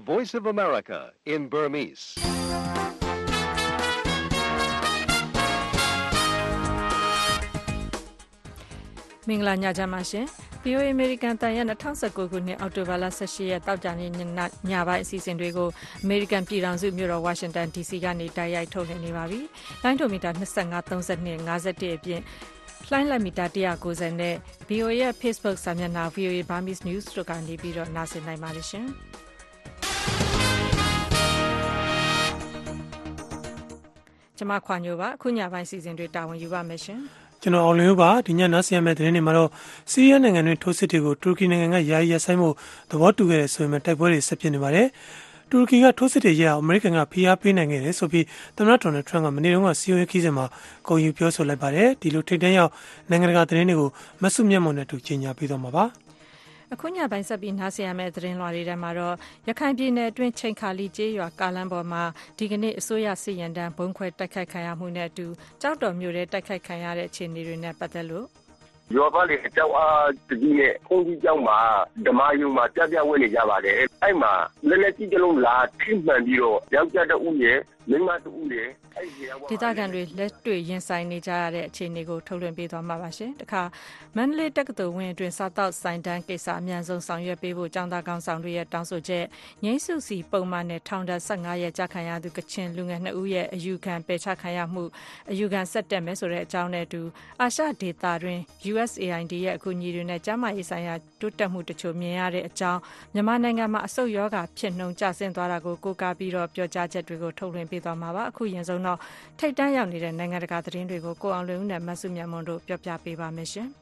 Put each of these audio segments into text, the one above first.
Voice of America in Burmese. ။မင်္ဂလာညချမ်းပါရှင်။ VOA American တန်ရဲ့2019ခုနှစ်အောက်တိုဘာလ18ရက်တောက်ကြနေ့ညပိုင်းအစီအစဉ်တွေကို American ပြည်ထောင်စုမြို့တော် Washington DC ကနေတိုက်ရိုက်ထုတ်လွှင့်နေပါပြီ။လိုင်းဒိုမီတာ25 32 51အပြင်လှိုင်းလက်မီတာ190နဲ့ VOA ရဲ့ Facebook စာမျက်နှာ VOA Burmese News တို့ကနေပြီးတော့နားဆင်နိုင်ပါတယ်ရှင်။ကျွန်မခွာညိုပါအခုညပိုင်းအစီအစဉ်တွေတာဝန်ယူပါမယ်ရှင်။ကျွန်တော်အောင်လင်းပါဒီညနားဆင်ရမယ့်သတင်းတွေမှာတော့ဆီးရီးယားနိုင်ငံတွင်ထိုးစစ်တွေကိုတူရကီနိုင်ငံကယာယီရပ်ဆိုင်းဖို့သဘောတူခဲ့တဲ့ဆိုပေမဲ့တိုက်ပွဲတွေဆက်ဖြစ်နေပါတယ်တူရကီကထိုးစစ်တွေရအောင်အမေရိကန်ကဖိအားပေးနိုင်ခဲ့တယ်ဆိုပြီးသမ္မတဒေါ်နယ်ထရန့်ကမနေ့တုန်းကစီယိုရေးခီးစဉ်မှာဂုဏ်ယူပြောဆိုလိုက်ပါတယ်ဒီလိုထိပ်တန်းရောက်နိုင်ငံတကာသတင်းတွေကိုမဆုမြတ်မွန်နဲ့တူကြီးညာပေးသွားမှာပါအခုညပိုင်းဆက်ပြီးနားဆင်ရမယ့်သတင်းလွှာတွေထဲမှာတော့ရခိုင်ပြည်နယ်အတွင်းချိန်ခါလီကျေးရွာကားလမ်းပေါ်မှာဒီကနေ့အစိုးရစစ်ရန်တန်းဘုံခွဲတိုက်ခိုက်ခံရမှုနဲ့အတူကြောက်တော်မြို့ထဲတိုက်ခိုက်ခံရတဲ့အခြေအနေတွေနဲ့ပတ်သက်လို့ရွာသားတွေအကြောက်အားတကြီးနဲ့ခုံးကြီးကြောက်မှာဓမ္မယုံမှာပြဝဲနေကြပါတယ်အဲ့မှာလက်လက်ကြီးတစ်လုံးလာထိမှန်ပြီးတော့ယောက်ျားတဦးရဲ့မိန်းမတဦးရဲ့ဒေသခံတွေလက်တွေ့ရင်ဆိုင်နေကြရတဲ့အခြေအနေကိုထုတ်လွှင့်ပေးသွားမှာပါရှင်။တခါမန္တလေးတက္ကသိုလ်ဝင်းအတွင်းစားတောက်ဆိုင်တန်းကိစ္စအမြန်ဆုံးဆောင်ရွက်ပေးဖို့ចောင်းသားကောင်းဆောင်တွေရဲ့တောင်းဆိုချက်ငိမ့်စုစီပုံမှန်နဲ့ထောင်ဒဏ်15ရက်ကြာခံရသူကချင်လူငယ်2ဦးရဲ့အယူခံပယ်ချခံရမှုအယူခံဆက်တက်မယ်ဆိုတဲ့အကြောင်းနဲ့အတူအာရှဒေသတွင် USAID ရဲ့အကူအညီတွေနဲ့ကျန်းမာရေးဆိုင်ရာတိုးတက်မှုတချို့မြင်ရတဲ့အကြောင်းမြန်မာနိုင်ငံမှာအဆုတ်ရောဂါဖြစ်နှုန်းကျဆင်းသွားတာကိုကိုးကားပြီးတော့ပြောကြားချက်တွေကိုထုတ်လွှင့်ပေးသွားမှာပါအခုရင်ဆုံးတော့ထိတ်တန့်ရောက်နေတဲ့နိုင်ငံတကာသတင်းတွေကိုကိုအောင်လွင်ဦးနဲ့မဆုမြတ်မွန်တို့ပြောပြပေးပါမယ်ရှင်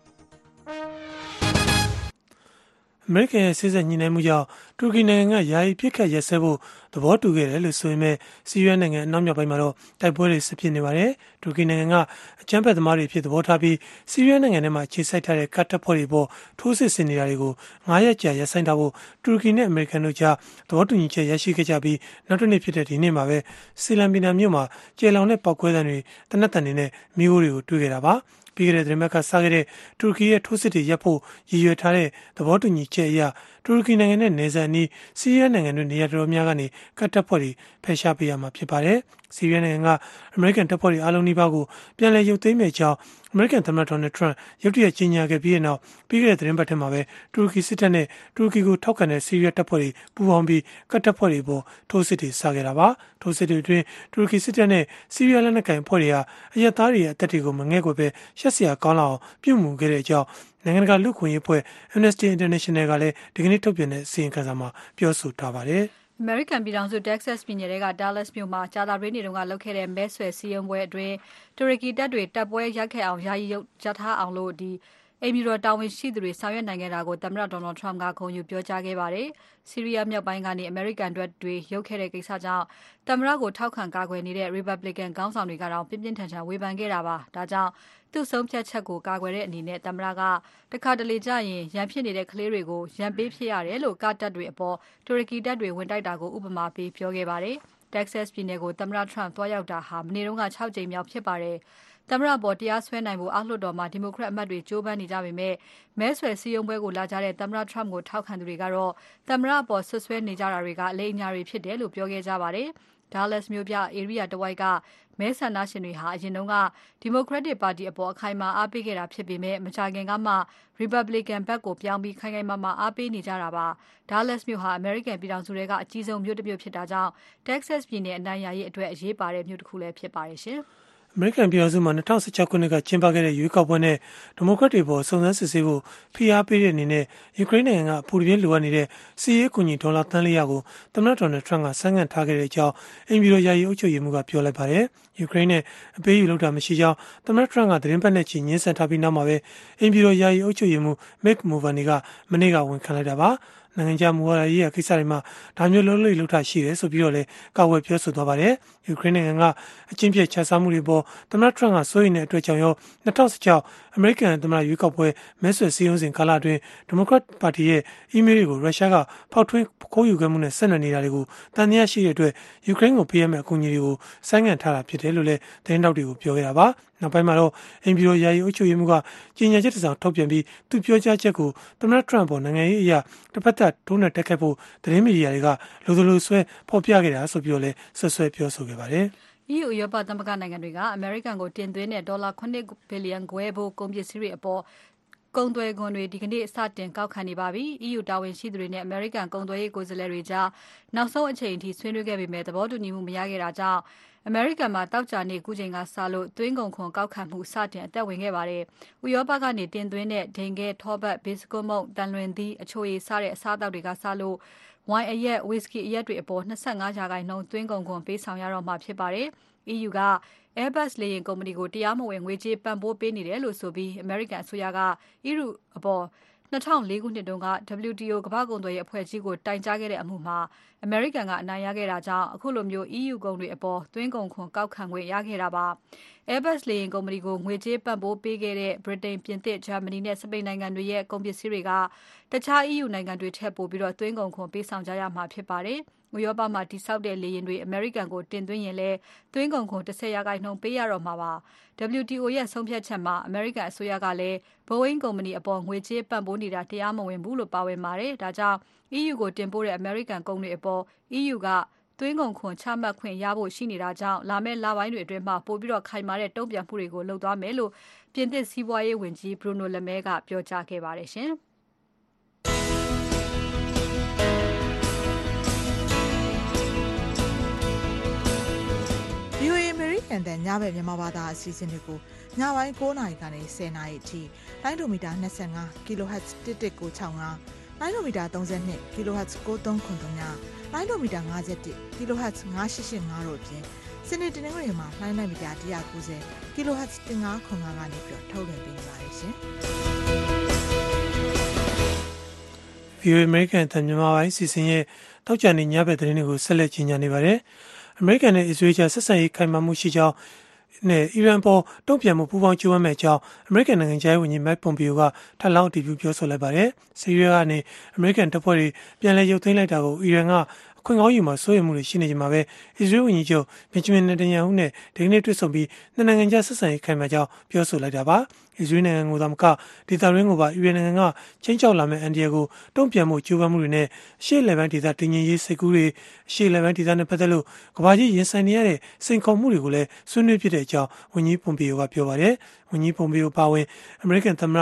အမေရိကန်ရဲ့စစ်ဆက်ညှိနှိုင်းမှုကြောင့်တူရကီနိုင်ငံကယာယီပြစ်ခတ်ရက်စဲဖို့သဘောတူခဲ့တယ်လို့ဆိုပေမဲ့ဆီးရီးယားနိုင်ငံအနောက်မြောက်ပိုင်းမှာတော့တိုက်ပွဲတွေဆက်ဖြစ်နေပါတယ်။တူရကီနိုင်ငံကအကြမ်းဖက်သမားတွေဖြစ်သဘောထားပြီးဆီးရီးယားနိုင်ငံထဲမှာခြေစိုက်ထားတဲ့ကတ်တပ်ဖွဲ့တွေပေါ်ထိုးစစ်ဆင်နေတာတွေကို9ရက်ကြာရပ်ဆိုင်းထားဖို့တူရကီနဲ့အမေရိကန်တို့ကြားသဘောတူညီချက်ရရှိခဲ့ကြပြီးနောက်တစ်နေ့ဖြစ်တဲ့ဒီနေ့မှာပဲဆီလန်ပီနာမြို့မှာကျေလောင်တဲ့ပောက်ကွဲသံတွေတနက်တန်တွေနဲ့မီးခိုးတွေကိုတွေ့ခဲ့တာပါ။ပြီးခဲ့တဲ့သတင်းပတ်ကစခဲ့တဲ့တူရကီရဲ့ထိုးစစ်တွေရပ်ဖို့ရည်ရွယ်ထားတဲ့သဘောတူညီချက်အရတူရကီနိုင်ငံနဲ့နယ်စပ်အနီးဆီးရီးယားနိုင်ငံတွင်နေရာတော်များကနေကတ်တပ်ဖွဲ့တွေဖယ်ရှားပေးရမှာဖြစ်ပါတယ်။ဆီးရီးယားနိုင်ငံကအမေရိကန်တပ်ဖွဲ့တွေအားလုံးနီးပါးကိုပြန်လည်ရုပ်သိမ်းမယ့်ကြောင်းအမေရိကန်သမ္မတဒေါ်နယ်ထရန့်ရုတ်တရက်ကြေညာခဲ့ပြီးတဲ့နောက်ပြီးခဲ့တဲ့သတင်းပတ်ထဲမှာပဲတူရကီစစ်တပ်နဲ့တူရကီကိုထောက်ခံတဲ့ဆီးရီးယားတပ်ဖွဲ့တွေပူးပေါင်းပြီးကတ်တပ်ဖွဲ့တွေပေါ်ထိုးစစ်တွေစခဲ့တာပါ။ထိုးစစ်တွေအတွင်းတူရကီစစ်တပ်နဲ့ဆီးရီးယားလက်နက်ကိုင်အဖွဲ့တွေဟာအရက်သားတွေရဲ့အသက်တွေကိုမငဲ့ကွယ်ပဲရှက်စရာကောင်းလောက်ပြုမှုခဲ့တဲ့အကြောင်းနိုင်ငံတကာလူ့အခွင့်အရေးအဖွဲ့ Amnesty International ကလည်းဒီကနေ့ထုတ်ပြန်တဲ့အစီရင်ခံစာမှာပြောဆိုထားပါတယ်။ American ပြည်ထောင်စု Texas ပြည်နယ်က Dallas မြို့မှာကြာသပတေးနေ့ကလုပ်ခဲ့တဲ့မဲဆွယ်စည်းရုံးပွဲအတွင်းတူရကီတပ်တွေတပ်ပွဲရပ်ခဲ့အောင်ယာယီရပ်ထားအောင်လို့အိမ်ဖြူတော်တာဝန်ရှိသူတွေဆောင်ရွက်နိုင်ခဲ့တာကိုသမ္မတ Donald Trump ကဂုဏ်ယူပြောကြားခဲ့ပါတယ်။ ဆီးရီးယားမြောက်ပိုင်းကနေ American တပ်တွေရုပ်ခဲ့တဲ့ကိစ္စကြောင့်သမ္မတကိုထောက်ခံကာကွယ်နေတဲ့ Republican ခေါင်းဆောင်တွေကတော့ပြင်းပြင်းထန်ထန်ဝေဖန်ခဲ့တာပါ။ဒါကြောင့်သူ့ဆုံးဖြတ်ချက်ကိုကာကွယ်တဲ့အနေနဲ့သမ္မတကတခါတလေကြာရင်ရန်ဖြစ်နေတဲ့ကလေးတွေကိုရန်ပေးဖြစ်ရတယ်လို့ကာတပ်တွေအပေါ်တူရကီတပ်တွေဝင်တိုက်တာကိုဥပမာပေးပြောခဲ့ပါတယ်။ Texas ပြည်နယ်ကိုသမ္မတ Trump သွားရောက်တာဟာမနေ့က6ကြိမ်မြောက်ဖြစ်ပါတယ်။သမ္မတပေါ်တရားစွဲနိုင်ဖို့အောက်လွှတ်တော်မှာဒီမိုကရက်အမတ်တွေကြိုးပမ်းနေကြပေမဲ့မဲဆွယ်စည်းရုံးပွဲကိုလာကြတဲ့သမ္မတ Trump ကိုထောက်ခံသူတွေကတော့သမ္မတအပေါ်ဆွဆွဲနေကြတာတွေကအလိမ်အညာတွေဖြစ်တယ်လို့ပြောခဲ့ကြပါတယ်။ Dallas မြို့ပြ area တဝိုက်ကမဲဆန္ဒရှင်တွေဟာအရင်က Democratic ပါတီအပေါ်အခိုင်အမာအားပေးခဲ့တာဖြစ်ပေမဲ့မကြာခင်ကမှ Republican ဘက်ကိုပြောင်းပြီးခိုင်ခိုင်မာမာအားပေးနေကြတာပါ။ Dallas မြို့ဟာ American ပြည်ထောင်စုထဲကအကြီးဆုံးမြို့တစ်မြို့ဖြစ်တာကြောင့် Texas ပြည်နယ်အနိုင်ရရေးအတွက်အရေးပါတဲ့မြို့တစ်ခုလည်းဖြစ်ပါတယ်ရှင်။အမေရိကန်ပြည်ထောင်စုမှာ2016ခုနှစ်ကကျင်းပခဲ့တဲ့ရွေးကောက်ပွဲနဲ့ဒီမိုကရက်တွေပေါ်စုံစမ်းစစ်ဆေးဖို့ဖိအားပေးတဲ့အနေနဲ့ယူကရိန်းနိုင်ငံကအပူပြင်းလိုအပ်နေတဲ့စီးရေးအကူအညီဒေါ်လာ300ကိုသမ္မတဒေါ်နယ်ထရန့်ကဆိုင်းငံ့ထားခဲ့တဲ့အကြောင်းအိမ်ဖြူတော်ယာယီအုပ်ချုပ်ရေးမှူးကပြောလိုက်ပါတယ်။ယူကရိန်းနဲ့အပေးအယူလုပ်တာမရှိကြောင်းသမ္မတထရန့်ကသတင်းပတ်နဲ့ချီညှင်းဆန်ထားပြီးနောက်မှာပဲအိမ်ဖြူတော်ယာယီအုပ်ချုပ်ရေးမှူး Mick Mulvaney ကမနေ့ကဝန်ခံလိုက်တာပါ။နိုင်ငံခြားမူဝါဒရေးရာကိစ္စတွေမှာဒါမျိုးလုံးလိလုပ်တာရှိတယ်ဆိုပြီးတော့လည်းကာဝယ်ပြောဆိုသွားပါတယ်။ယူကရိန်းနိုင်ငံကအချင်းပြည့်ခြားစားမှုတွေပေါ်သမ္မတထရန့်ကစိုးရိမ်တဲ့အတွက်ကြောင့်ရော2016အမေရိကန်သမ္မတရွေးကောက်ပွဲမဲဆွယ်စည်းရုံးစဉ်ကာလအတွင်းဒီမိုကရက်ပါတီရဲ့အီးမေးလ်တွေကိုရုရှားကဖောက်ထွင်းခိုးယူခဲ့မှုနဲ့ဆက်နွယ်နေတာတွေကိုတန်တရားရှိတဲ့အတွက်ယူကရိန်းကိုပေးရမယ့်အကူအညီတွေကိုဆိုင်းငံ့ထားတာဖြစ်တယ်လို့လည်းသတင်းတောက်တွေကိုပြောခဲ့တာပါ။နောက်ပိုင်းမှာတော့အိမ်ပြည်တော်ယာယီအုပ်ချုပ်ရေးမှူးကကြီးညာချက်တစ်စောင်ထုတ်ပြန်ပြီးသူပြောကြားချက်ကိုသမ္မတထရန့်ပေါ်နိုင်ငံရေးအရာတစ်ဖက်သက်ထိုးနှက်တက်ခတ်ဖို့သတင်းမီဒီယာတွေကလိုလိုဆွဲဖော်ပြခဲ့တာဆိုပြီးတော့လည်းဆွဲပြောဆိုခဲ့ပါတယ်။ EU ဥရောပသမဂ္ဂနိုင်ငံတွေကအမေရိကန်ကိုတင်သွင်းတဲ့ဒေါ်လာ9ဘီလီယံခွဲဖို့ကုန်ပစ္စည်းတွေအပေါ်ကုန်သွယ်ခွန်တွေဒီကနေ့စတင်ကောက်ခံနေပါပြီ။ EU တာဝန်ရှိသူတွေနဲ့အမေရိကန်ကုန်သွယ်ရေးကိုယ်စားလှယ်တွေကြားနောက်ဆုံးအချိန်အထိဆွေးနွေးခဲ့ပေမဲ့သဘောတူညီမှုမရခဲ့တာကြောင့်အမေရိကန်မှာတောက်ကြနေကူးချိန်ကစလို့သွင်းကုန်ခွန်ကောက်ခံမှုစတင်အသက်ဝင်ခဲ့ပါတယ်။ဥရောပကနေတင်သွင်းတဲ့ဒိန်ခဲထောပတ်ဘေးစကွတ်မုန့်တန်လွင်သီးအချိုရည်စတဲ့အစားအသောက်တွေကစလို့ဝိုင်အရက်ဝီစကီအရက်တွေအပေါ်25%သွင်းကုန်ခွန်ပေးဆောင်ရတော့မှာဖြစ်ပါတယ်။ EU က Airbus လေယာဉ်ကုမ္ပဏီကိုတရားမဝင်ငွေကြေးပံ့ပိုးပေးနေတယ်လို့ဆိုပြီးအမေရိကန်အစိုးရက EU အပေါ်2004ခုနှစ်တုန်းက WTO ကမ္ဘာ့ကုန်သွယ်ရေးအဖွဲ့ကြီးကိုတိုင်ကြားခဲ့တဲ့အမှုမှာအမေရိကန်ကအနိုင်ရခဲ့တာကြောင့်အခုလိုမျိုး EU ကုန်တွေအပေါ်သွင်းကုန်ခွန်ကောက်ခံခွင့်ရခဲ့တာပါ။ Airbus လေယာဉ်ကုမ္ပဏီကိုငွေကြေးပံ့ပိုးပေးခဲ့တဲ့ဗြိတိန်၊ပြင်သစ်၊ဂျာမနီနဲ့စပိန်နိုင်ငံတွေရဲ့ကုန်ပစ္စည်းတွေကတခြား EU နိုင်ငံတွေထက်ပိုပြီးသွင်းကုန်ခွန်ပေးဆောင်ကြရမှာဖြစ်ပါတယ်။ဥရောပမှာတည်ဆောက်တဲ့လေယာဉ်တွေအမေရိကန်ကိုတင်သွင်းရင်လည်းသွင်းကုန်ခွန်10%ပေးရတော့မှာပါ။ WTO ရဲ့ဆုံးဖြတ်ချက်မှာအမေရိကန်အစိုးရကလည်း Boeing ကုမ္ပဏီအပေါ်ငွေကြေးပံ့ပိုးနေတာတရားမဝင်ဘူးလို့ပါဝင်ပါတယ်။ဒါကြောင့် EU ကိုတင်ပို့တဲ့အမေရိကန်ကုန်တွေအပေါ် EU ကသွင်းကုန်ခွန်ချမှတ်ခွင့်ရဖို့ရှိနေတာကြောင့်လာမယ့်လပိုင်းတွေအတွင်းပိုပြီးခိုင်မာတဲ့တုံ့ပြန်မှုတွေကိုလုပ်သွားမယ်လို့ပြင်သစ်စီးပွားရေးဝန်ကြီး Bruno Le Maire ကပြောကြားခဲ့ပါတယ်ရှင်။ VOA အမေရိကန်တန်ညဘက်မြန်မာဘာသာအစီအစဉ်တွေကိုညပိုင်း9:00နာရီကနေ10:00နာရီအထိလိုင်းဒိုမီတာ25 kHz 11965လိုင်းဒိုမီတာ32 kHz 9393လိုင်းဒိုမီတာ51 kHz 9885တို့အပြင်စနေတနင်္ဂနွေမှာလိုင်းမီတာ190 kHz 1505ကနေပြီးထုတ်လွှင့်ပေးနေပါတယ်ရှင်။ VOA American တန်မြန်မာပိုင်းစီစဉ်ရဲ့တောက်ကြနေညဘက်သတင်းတွေကိုဆက်လက်ကြီးညာနေပါတယ်။ အမေရိကန်နဲ့အစ္စရေးကြားဆက်ဆံရေးခိုင်မာမှုရှိကြောင်းနဲ့အီရန်ပေါ်တုံ့ပြန်မှုပူးပေါင်းကြိုးပမ်းမဲ့အကြောင်းအမေရိကန်နိုင်ငံခြားရေးဝန်ကြီး Mike Pompeo ကထပ်လောင်းအတည်ပြုပြောဆိုလိုက်ပါတယ်။ဆီးရီးယားကနေအမေရိကန်တပ်ဖွဲ့တွေပြန်လည်ရုပ်သိမ်းလိုက်တာကိုအီရန်ကအခွင့်ကောင်းယူမှာစိုးရိမ်မှုတွေရှိနေကြမှာပဲအစ္စရေးဝန်ကြီးချုပ် Benjamin Netanyahu နဲ့ဒီကနေ့တွေ့ဆုံပြီးနှစ်နိုင်ငံကြားဆက်ဆံရေးခိုင်မာကြောင်းပြောဆိုလိုက်တာပါ။အစ္စရေးနိုင်ငံကိုသာမကဒေသတွင်းကိုပါအီရန်နိုင်ငံကချင်းချောက်လာမဲ့အန်ဒီယာကိုတုံ့ပြန်မှုကြိုးပမ်းမှုတွေနဲ့အရှေ့အလယ်ပိုင်းဒေသတည်ငြိမ်ရေးစိတ်ကူးတွေအရှေ့အလယ်ပိုင်းဒေသနဲ့ပတ်သက်လို့ကမ္ဘာကြီးရင်ဆိုင်နေရတဲ့စိန်ခေါ်မှုတွေကိုလည်းဆွေးနွေးဖြစ်တဲ့အကြောင်းဝန်ကြီး Pompeo ကပြောပါတယ်။ဝန်ကြီး Pompeo ပါဝင်အမေရိကန်ဒုသမ္မတ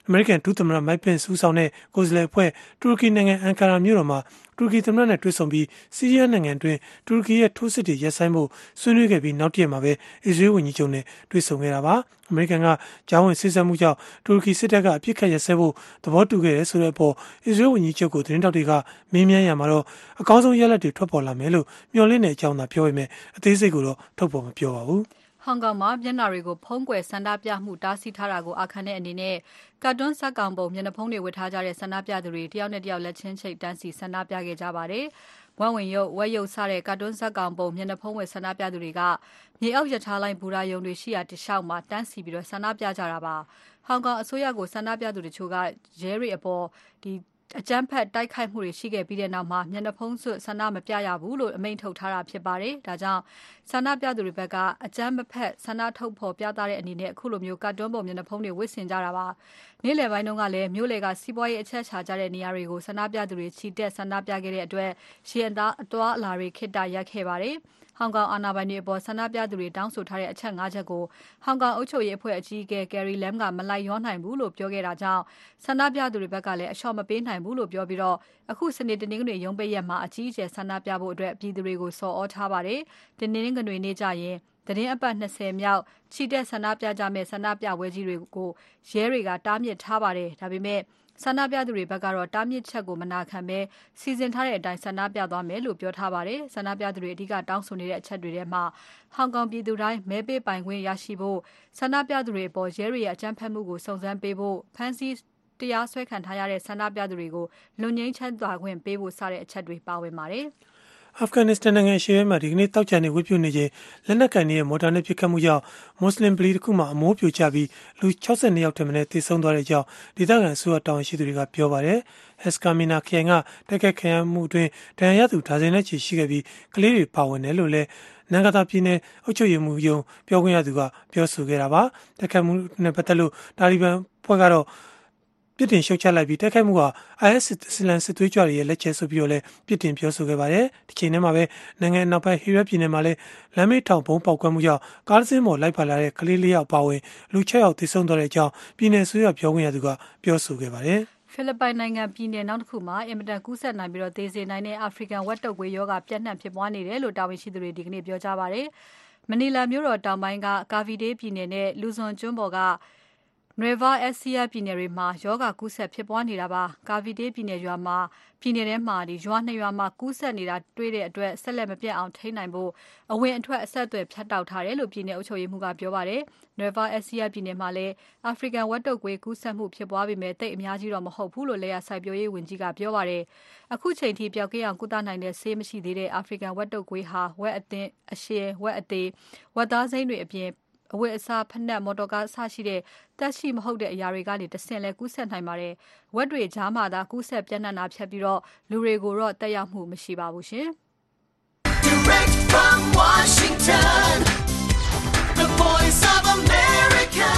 Mike Pence ဦးဆောင်တဲ့ကိုယ်စားလှယ်အဖွဲ့တူရကီနိုင်ငံအန်ကာရာမြို့တော်မှာတူရကီသမ္မတနဲ့တွေ့ဆုံပြီးဆီးရီးယားနိုင်ငံအတွင်းတူရကီရဲ့ထိုးစစ်တွေရပ်ဆိုင်းဖို့ဆွေးနွေးခဲ့ပြီးနောက်တရက်မှာပဲအစ္စရေးဝန်ကြီးချုပ်နဲ့တွေ့ဆုံခဲ့တာပါ။အမေရိကန်ကကြားဝင်စေ့စပ်မှုကြောင့်တူရကီစစ်တပ်ကအပြစ်ခတ်ရပ်စဲဖို့သဘောတူခဲ့တယ်ဆိုတဲ့အပေါ်အစ္စရေးဝန်ကြီးချုပ်ကိုသတင်းတောက်တွေကမေးမြန်းရမှာတော့အကောင်းဆုံးရလဒ်တွေထွက်ပေါ်လာမယ်လို့မျှော်လင့်တဲ့အကြောင်းသာပြောပေမဲ့အသေးစိတ်ကိုတော့ထုတ်ဖော်မပြောပါဘူး။ဟောင်ကောင်မှာမျက်နှာတွေကိုဖုံးကွယ်ဆန္ဒပြမှုတားဆီးထားတာကိုအာခံတဲ့အနေနဲ့ကာတွန်းဇာတ်ကောင်ပုံမျက်နှာဖုံးတွေဝတ်ထားကြတဲ့ဆန္ဒပြသူတွေတယောက်နဲ့တယောက်လက်ချင်းချိတ်တန်းစီဆန္ဒပြခဲ့ကြပါတယ်။ဝက်ဝင်ရုပ်ဝက်ရုပ်စတဲ့ကာတွန်းဇာတ်ကောင်ပုံမျက်နှာဖုံးဝတ်ဆန္ဒပြသူတွေကမြေအောက်ရထားလိုင်းဘူရာယုံတွေရှိရာတလျှောက်မှာတန်းစီပြီးဆန္ဒပြကြတာပါ။ဟောင်ကောင်အစိုးရကိုဆန္ဒပြသူတချို့ကရဲတွေအပေါ်အကြမ်းဖက်တိုက်ခိုက်မှုတွေရှိခဲ့ပြီးတဲ့နောက်မှာမျက်နှာဖုံးစွပ်ဆန္ဒမပြရဘူးလို့အမိန့်ထုတ်ထားတာဖြစ်ပါတယ်။ဒါကြောင့်ဆန္ဒပြသူတွေဘက်ကအကြမ်းမဖက်ဆန္ဒထုတ်ဖော်ပြသတဲ့အနေနဲ့အခုလိုမျိုးကာတွန်းပုံမျက်နှာဖုံးတွေဝတ်ဆင်ကြတာပါ။နေ့လယ်ပိုင်းတုန်းကလည်းမြို့လယ်ကစီးပွားရေးအချက်အခြာကျတဲ့နေရာတွေကိုဆန္ဒပြသူတွေချီတက်ဆန္ဒပြခဲ့တဲ့အတွက်ရှေ့အသွားအလာတွေခေတ္တရပ်ခဲ့ပါတယ်။ဟောင်ကောင်အာဏာပိုင်တွေအပေါ်ဆန္ဒပြသူတွေတောင်းဆိုထားတဲ့အချက်5ချက်ကိုဟောင်ကောင်အုပ်ချုပ်ရေးအဖွဲ့အကြီးအကဲ Carrie Lam ကမလိုက်လျောနိုင်ဘူးလို့ပြောခဲ့တာကြောင့်ဆန္ဒပြသူတွေဘက်ကလည်းအလျှော့မပေးနိုင်ဘူးလို့ပြောပြီးအခုစနေတနင်္ဂနွေရုံးပိတ်ရက်မှာအကြီးအကျယ်ဆန္ဒပြဖို့ပြည်သူတွေကိုဆော်ဩထားပါတယ်။တနင်္ဂနွေနေ့ကျရင်သတင်းအပတ်20မြောက်ချီတက်ဆန္ဒပြကြမယ့်ဆန္ဒပြပွဲကြီးတွေကိုရဲတွေကတားမြစ်ထားပါတယ်။ဒါပေမဲ့ဆန္ဒပြသူတွေဘက်ကတော့တားမြစ်ချက်ကိုမနာခံဘဲစီစဉ်ထားတဲ့အတိုင်းဆန္ဒပြသွားမယ်လို့ပြောထားပါတယ်။ဆန္ဒပြသူတွေအဓိကတောင်းဆိုနေတဲ့အချက်တွေထဲမှာဟောင်ကောင်ပြည်သူတိုင်းမဲပေးပိုင်ခွင့်ရရှိဖို့ဆန္ဒပြသူတွေအပေါ်ရဲတွေရဲ့အကြမ်းဖက်မှုကိုစုံစမ်းပေးဖို့ဖမ်းဆီးတရားစွဲခံထားရတဲ့ဆန္ဒပြသူတွေကိုလွတ်ငြိမ်းချမ်းသာခွင့်ပေးဖို့စတဲ့အချက်တွေပါဝင်ပါတယ်။အာဖဂန်နစ္စတန်နိုင်ငံရှေ့မှာဒီကနေ့တောက်ချန်နေဝစ်ပြူနေချိန်လက်နက်ကင်ရဲ့မော်တာနဲ့ပစ်ခတ်မှုကြောင့်မွတ်စလင်ဗလီတစ်ခုမှာအမိုးပြိုကျပြီးလူ62ယောက်ထက်မနည်းသေဆုံးသွားတဲ့အကြောင်းဒေသခံအစိုးရတာဝန်ရှိသူတွေကပြောပါတယ်။ ဟက်စကာမီနာခရိုင်ကတိုက်ခိုက်ခံရမှုအတွင်းဒဏ်ရာရသူဒါဇင်နဲ့ချီရှိခဲ့ပြီးကလေးတွေပါဝင်တယ်လို့လည်းနန်ဂတာပြည်နယ်အုပ်ချုပ်ရေးမှူးရုံးပြောခွင့်ရသူကပြောဆိုခဲ့တာပါ။တိုက်ခိုက်မှုနဲ့ပတ်သက်လို့တာလီဘန်ဖွဲ့ကတော့ပြစ်တင်ရှုတ်ချလိုက်ပြီးတိုက်ခိုက်မှုဟာ IS အစ္စလမ်စစ်သွေးကြွတွေရဲ့လက်ချက်ဆိုပြီးတော့လည်းပြစ်တင်ပြောဆိုခဲ့ပါတယ်။ဒီချိန်ထဲမှာပဲနိုင်ငံအနောက်ပိုင်းဟီရက်ပြည်နယ်မှာလည်းလမ်းမေးထောင်ဘုံပေါက်ကွဲမှုကြောင့်ကားတစ်စင်းပေါ်လိုက်ပါလာတဲ့ကလေး၄ယောက်ပါဝင်လူ6ယောက်သေဆုံးသွားတဲ့အကြောင်းပြည်နယ်ဆိုရပြောခွင့်ရသူကပြောဆိုခဲ့ပါတယ်။ဖိလစ်ပိုင်နိုင်ငံပြည်နယ်နောက်တစ်ခုမှာအင်မတန်ကူးစက်နိုင်ပြီးသေစေနိုင်တဲ့အာဖရိကန်ဝက်တုပ်ကွေးရောဂါပြန့်နှံ့ဖြစ်ပွားနေတယ်လို့တာဝန်ရှိသူတွေဒီကနေ့ပြောကြားပါတယ်။မနီလာမြို့တော်တောင်ပိုင်းကကာဗီဒေးပြည်နယ်နဲ့လူဇွန်ကျွန်းပေါ်ကNueva Ecija ပြည်နယ်တွေမှာယောဂကူးစက်ဖြစ်ပွားနေတာပါ။ ကာဗီဒေးပြည်နယ်ထဲမှာရွာ2ရွာမှာကူးစက်နေတာတွေ့တဲ့အတွက်ဆက်လက်မပြတ်အောင်ထိန်းနိုင်ဖို့အဝင်အထွက်အဆက်အသွယ်ဖြတ်တောက်ထားတယ်လို့ပြည်နယ်အုပ်ချုပ်ရေးမှူးကပြောပါတယ်။ Nueva Ecija ပြည်နယ်မှာလည်းအာဖရိကန်ဝက်တုပ်ကွေးကူးစက်မှုဖြစ်ပွားပေမဲ့သိပ်အများကြီးတော့မဟုတ်ဘူးလို့လယ်ယာစိုက်ပျိုးရေးဝန်ကြီးကပြောပါတယ်။အခုချိန်ထိပျောက်ကင်းအောင်ကုသနိုင်တဲ့ဆေးမရှိသေးတဲ့အာဖရိကန်ဝက်တုပ်ကွေးဟာဝက်အသင်းအရှင်ဝက်အသေးဝက်သားစိမ်းတွေအပြင်အဝတ်အစားဖက်နက်မော်တော်ကားအစရှိတဲ့တက်ရှိမဟုတ်တဲ့အရာတွေကနေတဆင့်လဲကူးစက်နိုင်ပါတယ်။ဝက်တွေကြားမှာသာကူးစက်ပြန့်နှံ့တာဖြစ်ပြီးတော့လူတွေကိုတော့တက်ရောက်မှုမရှိပါဘူးရှင်။ Direct from Washington, the voice of America,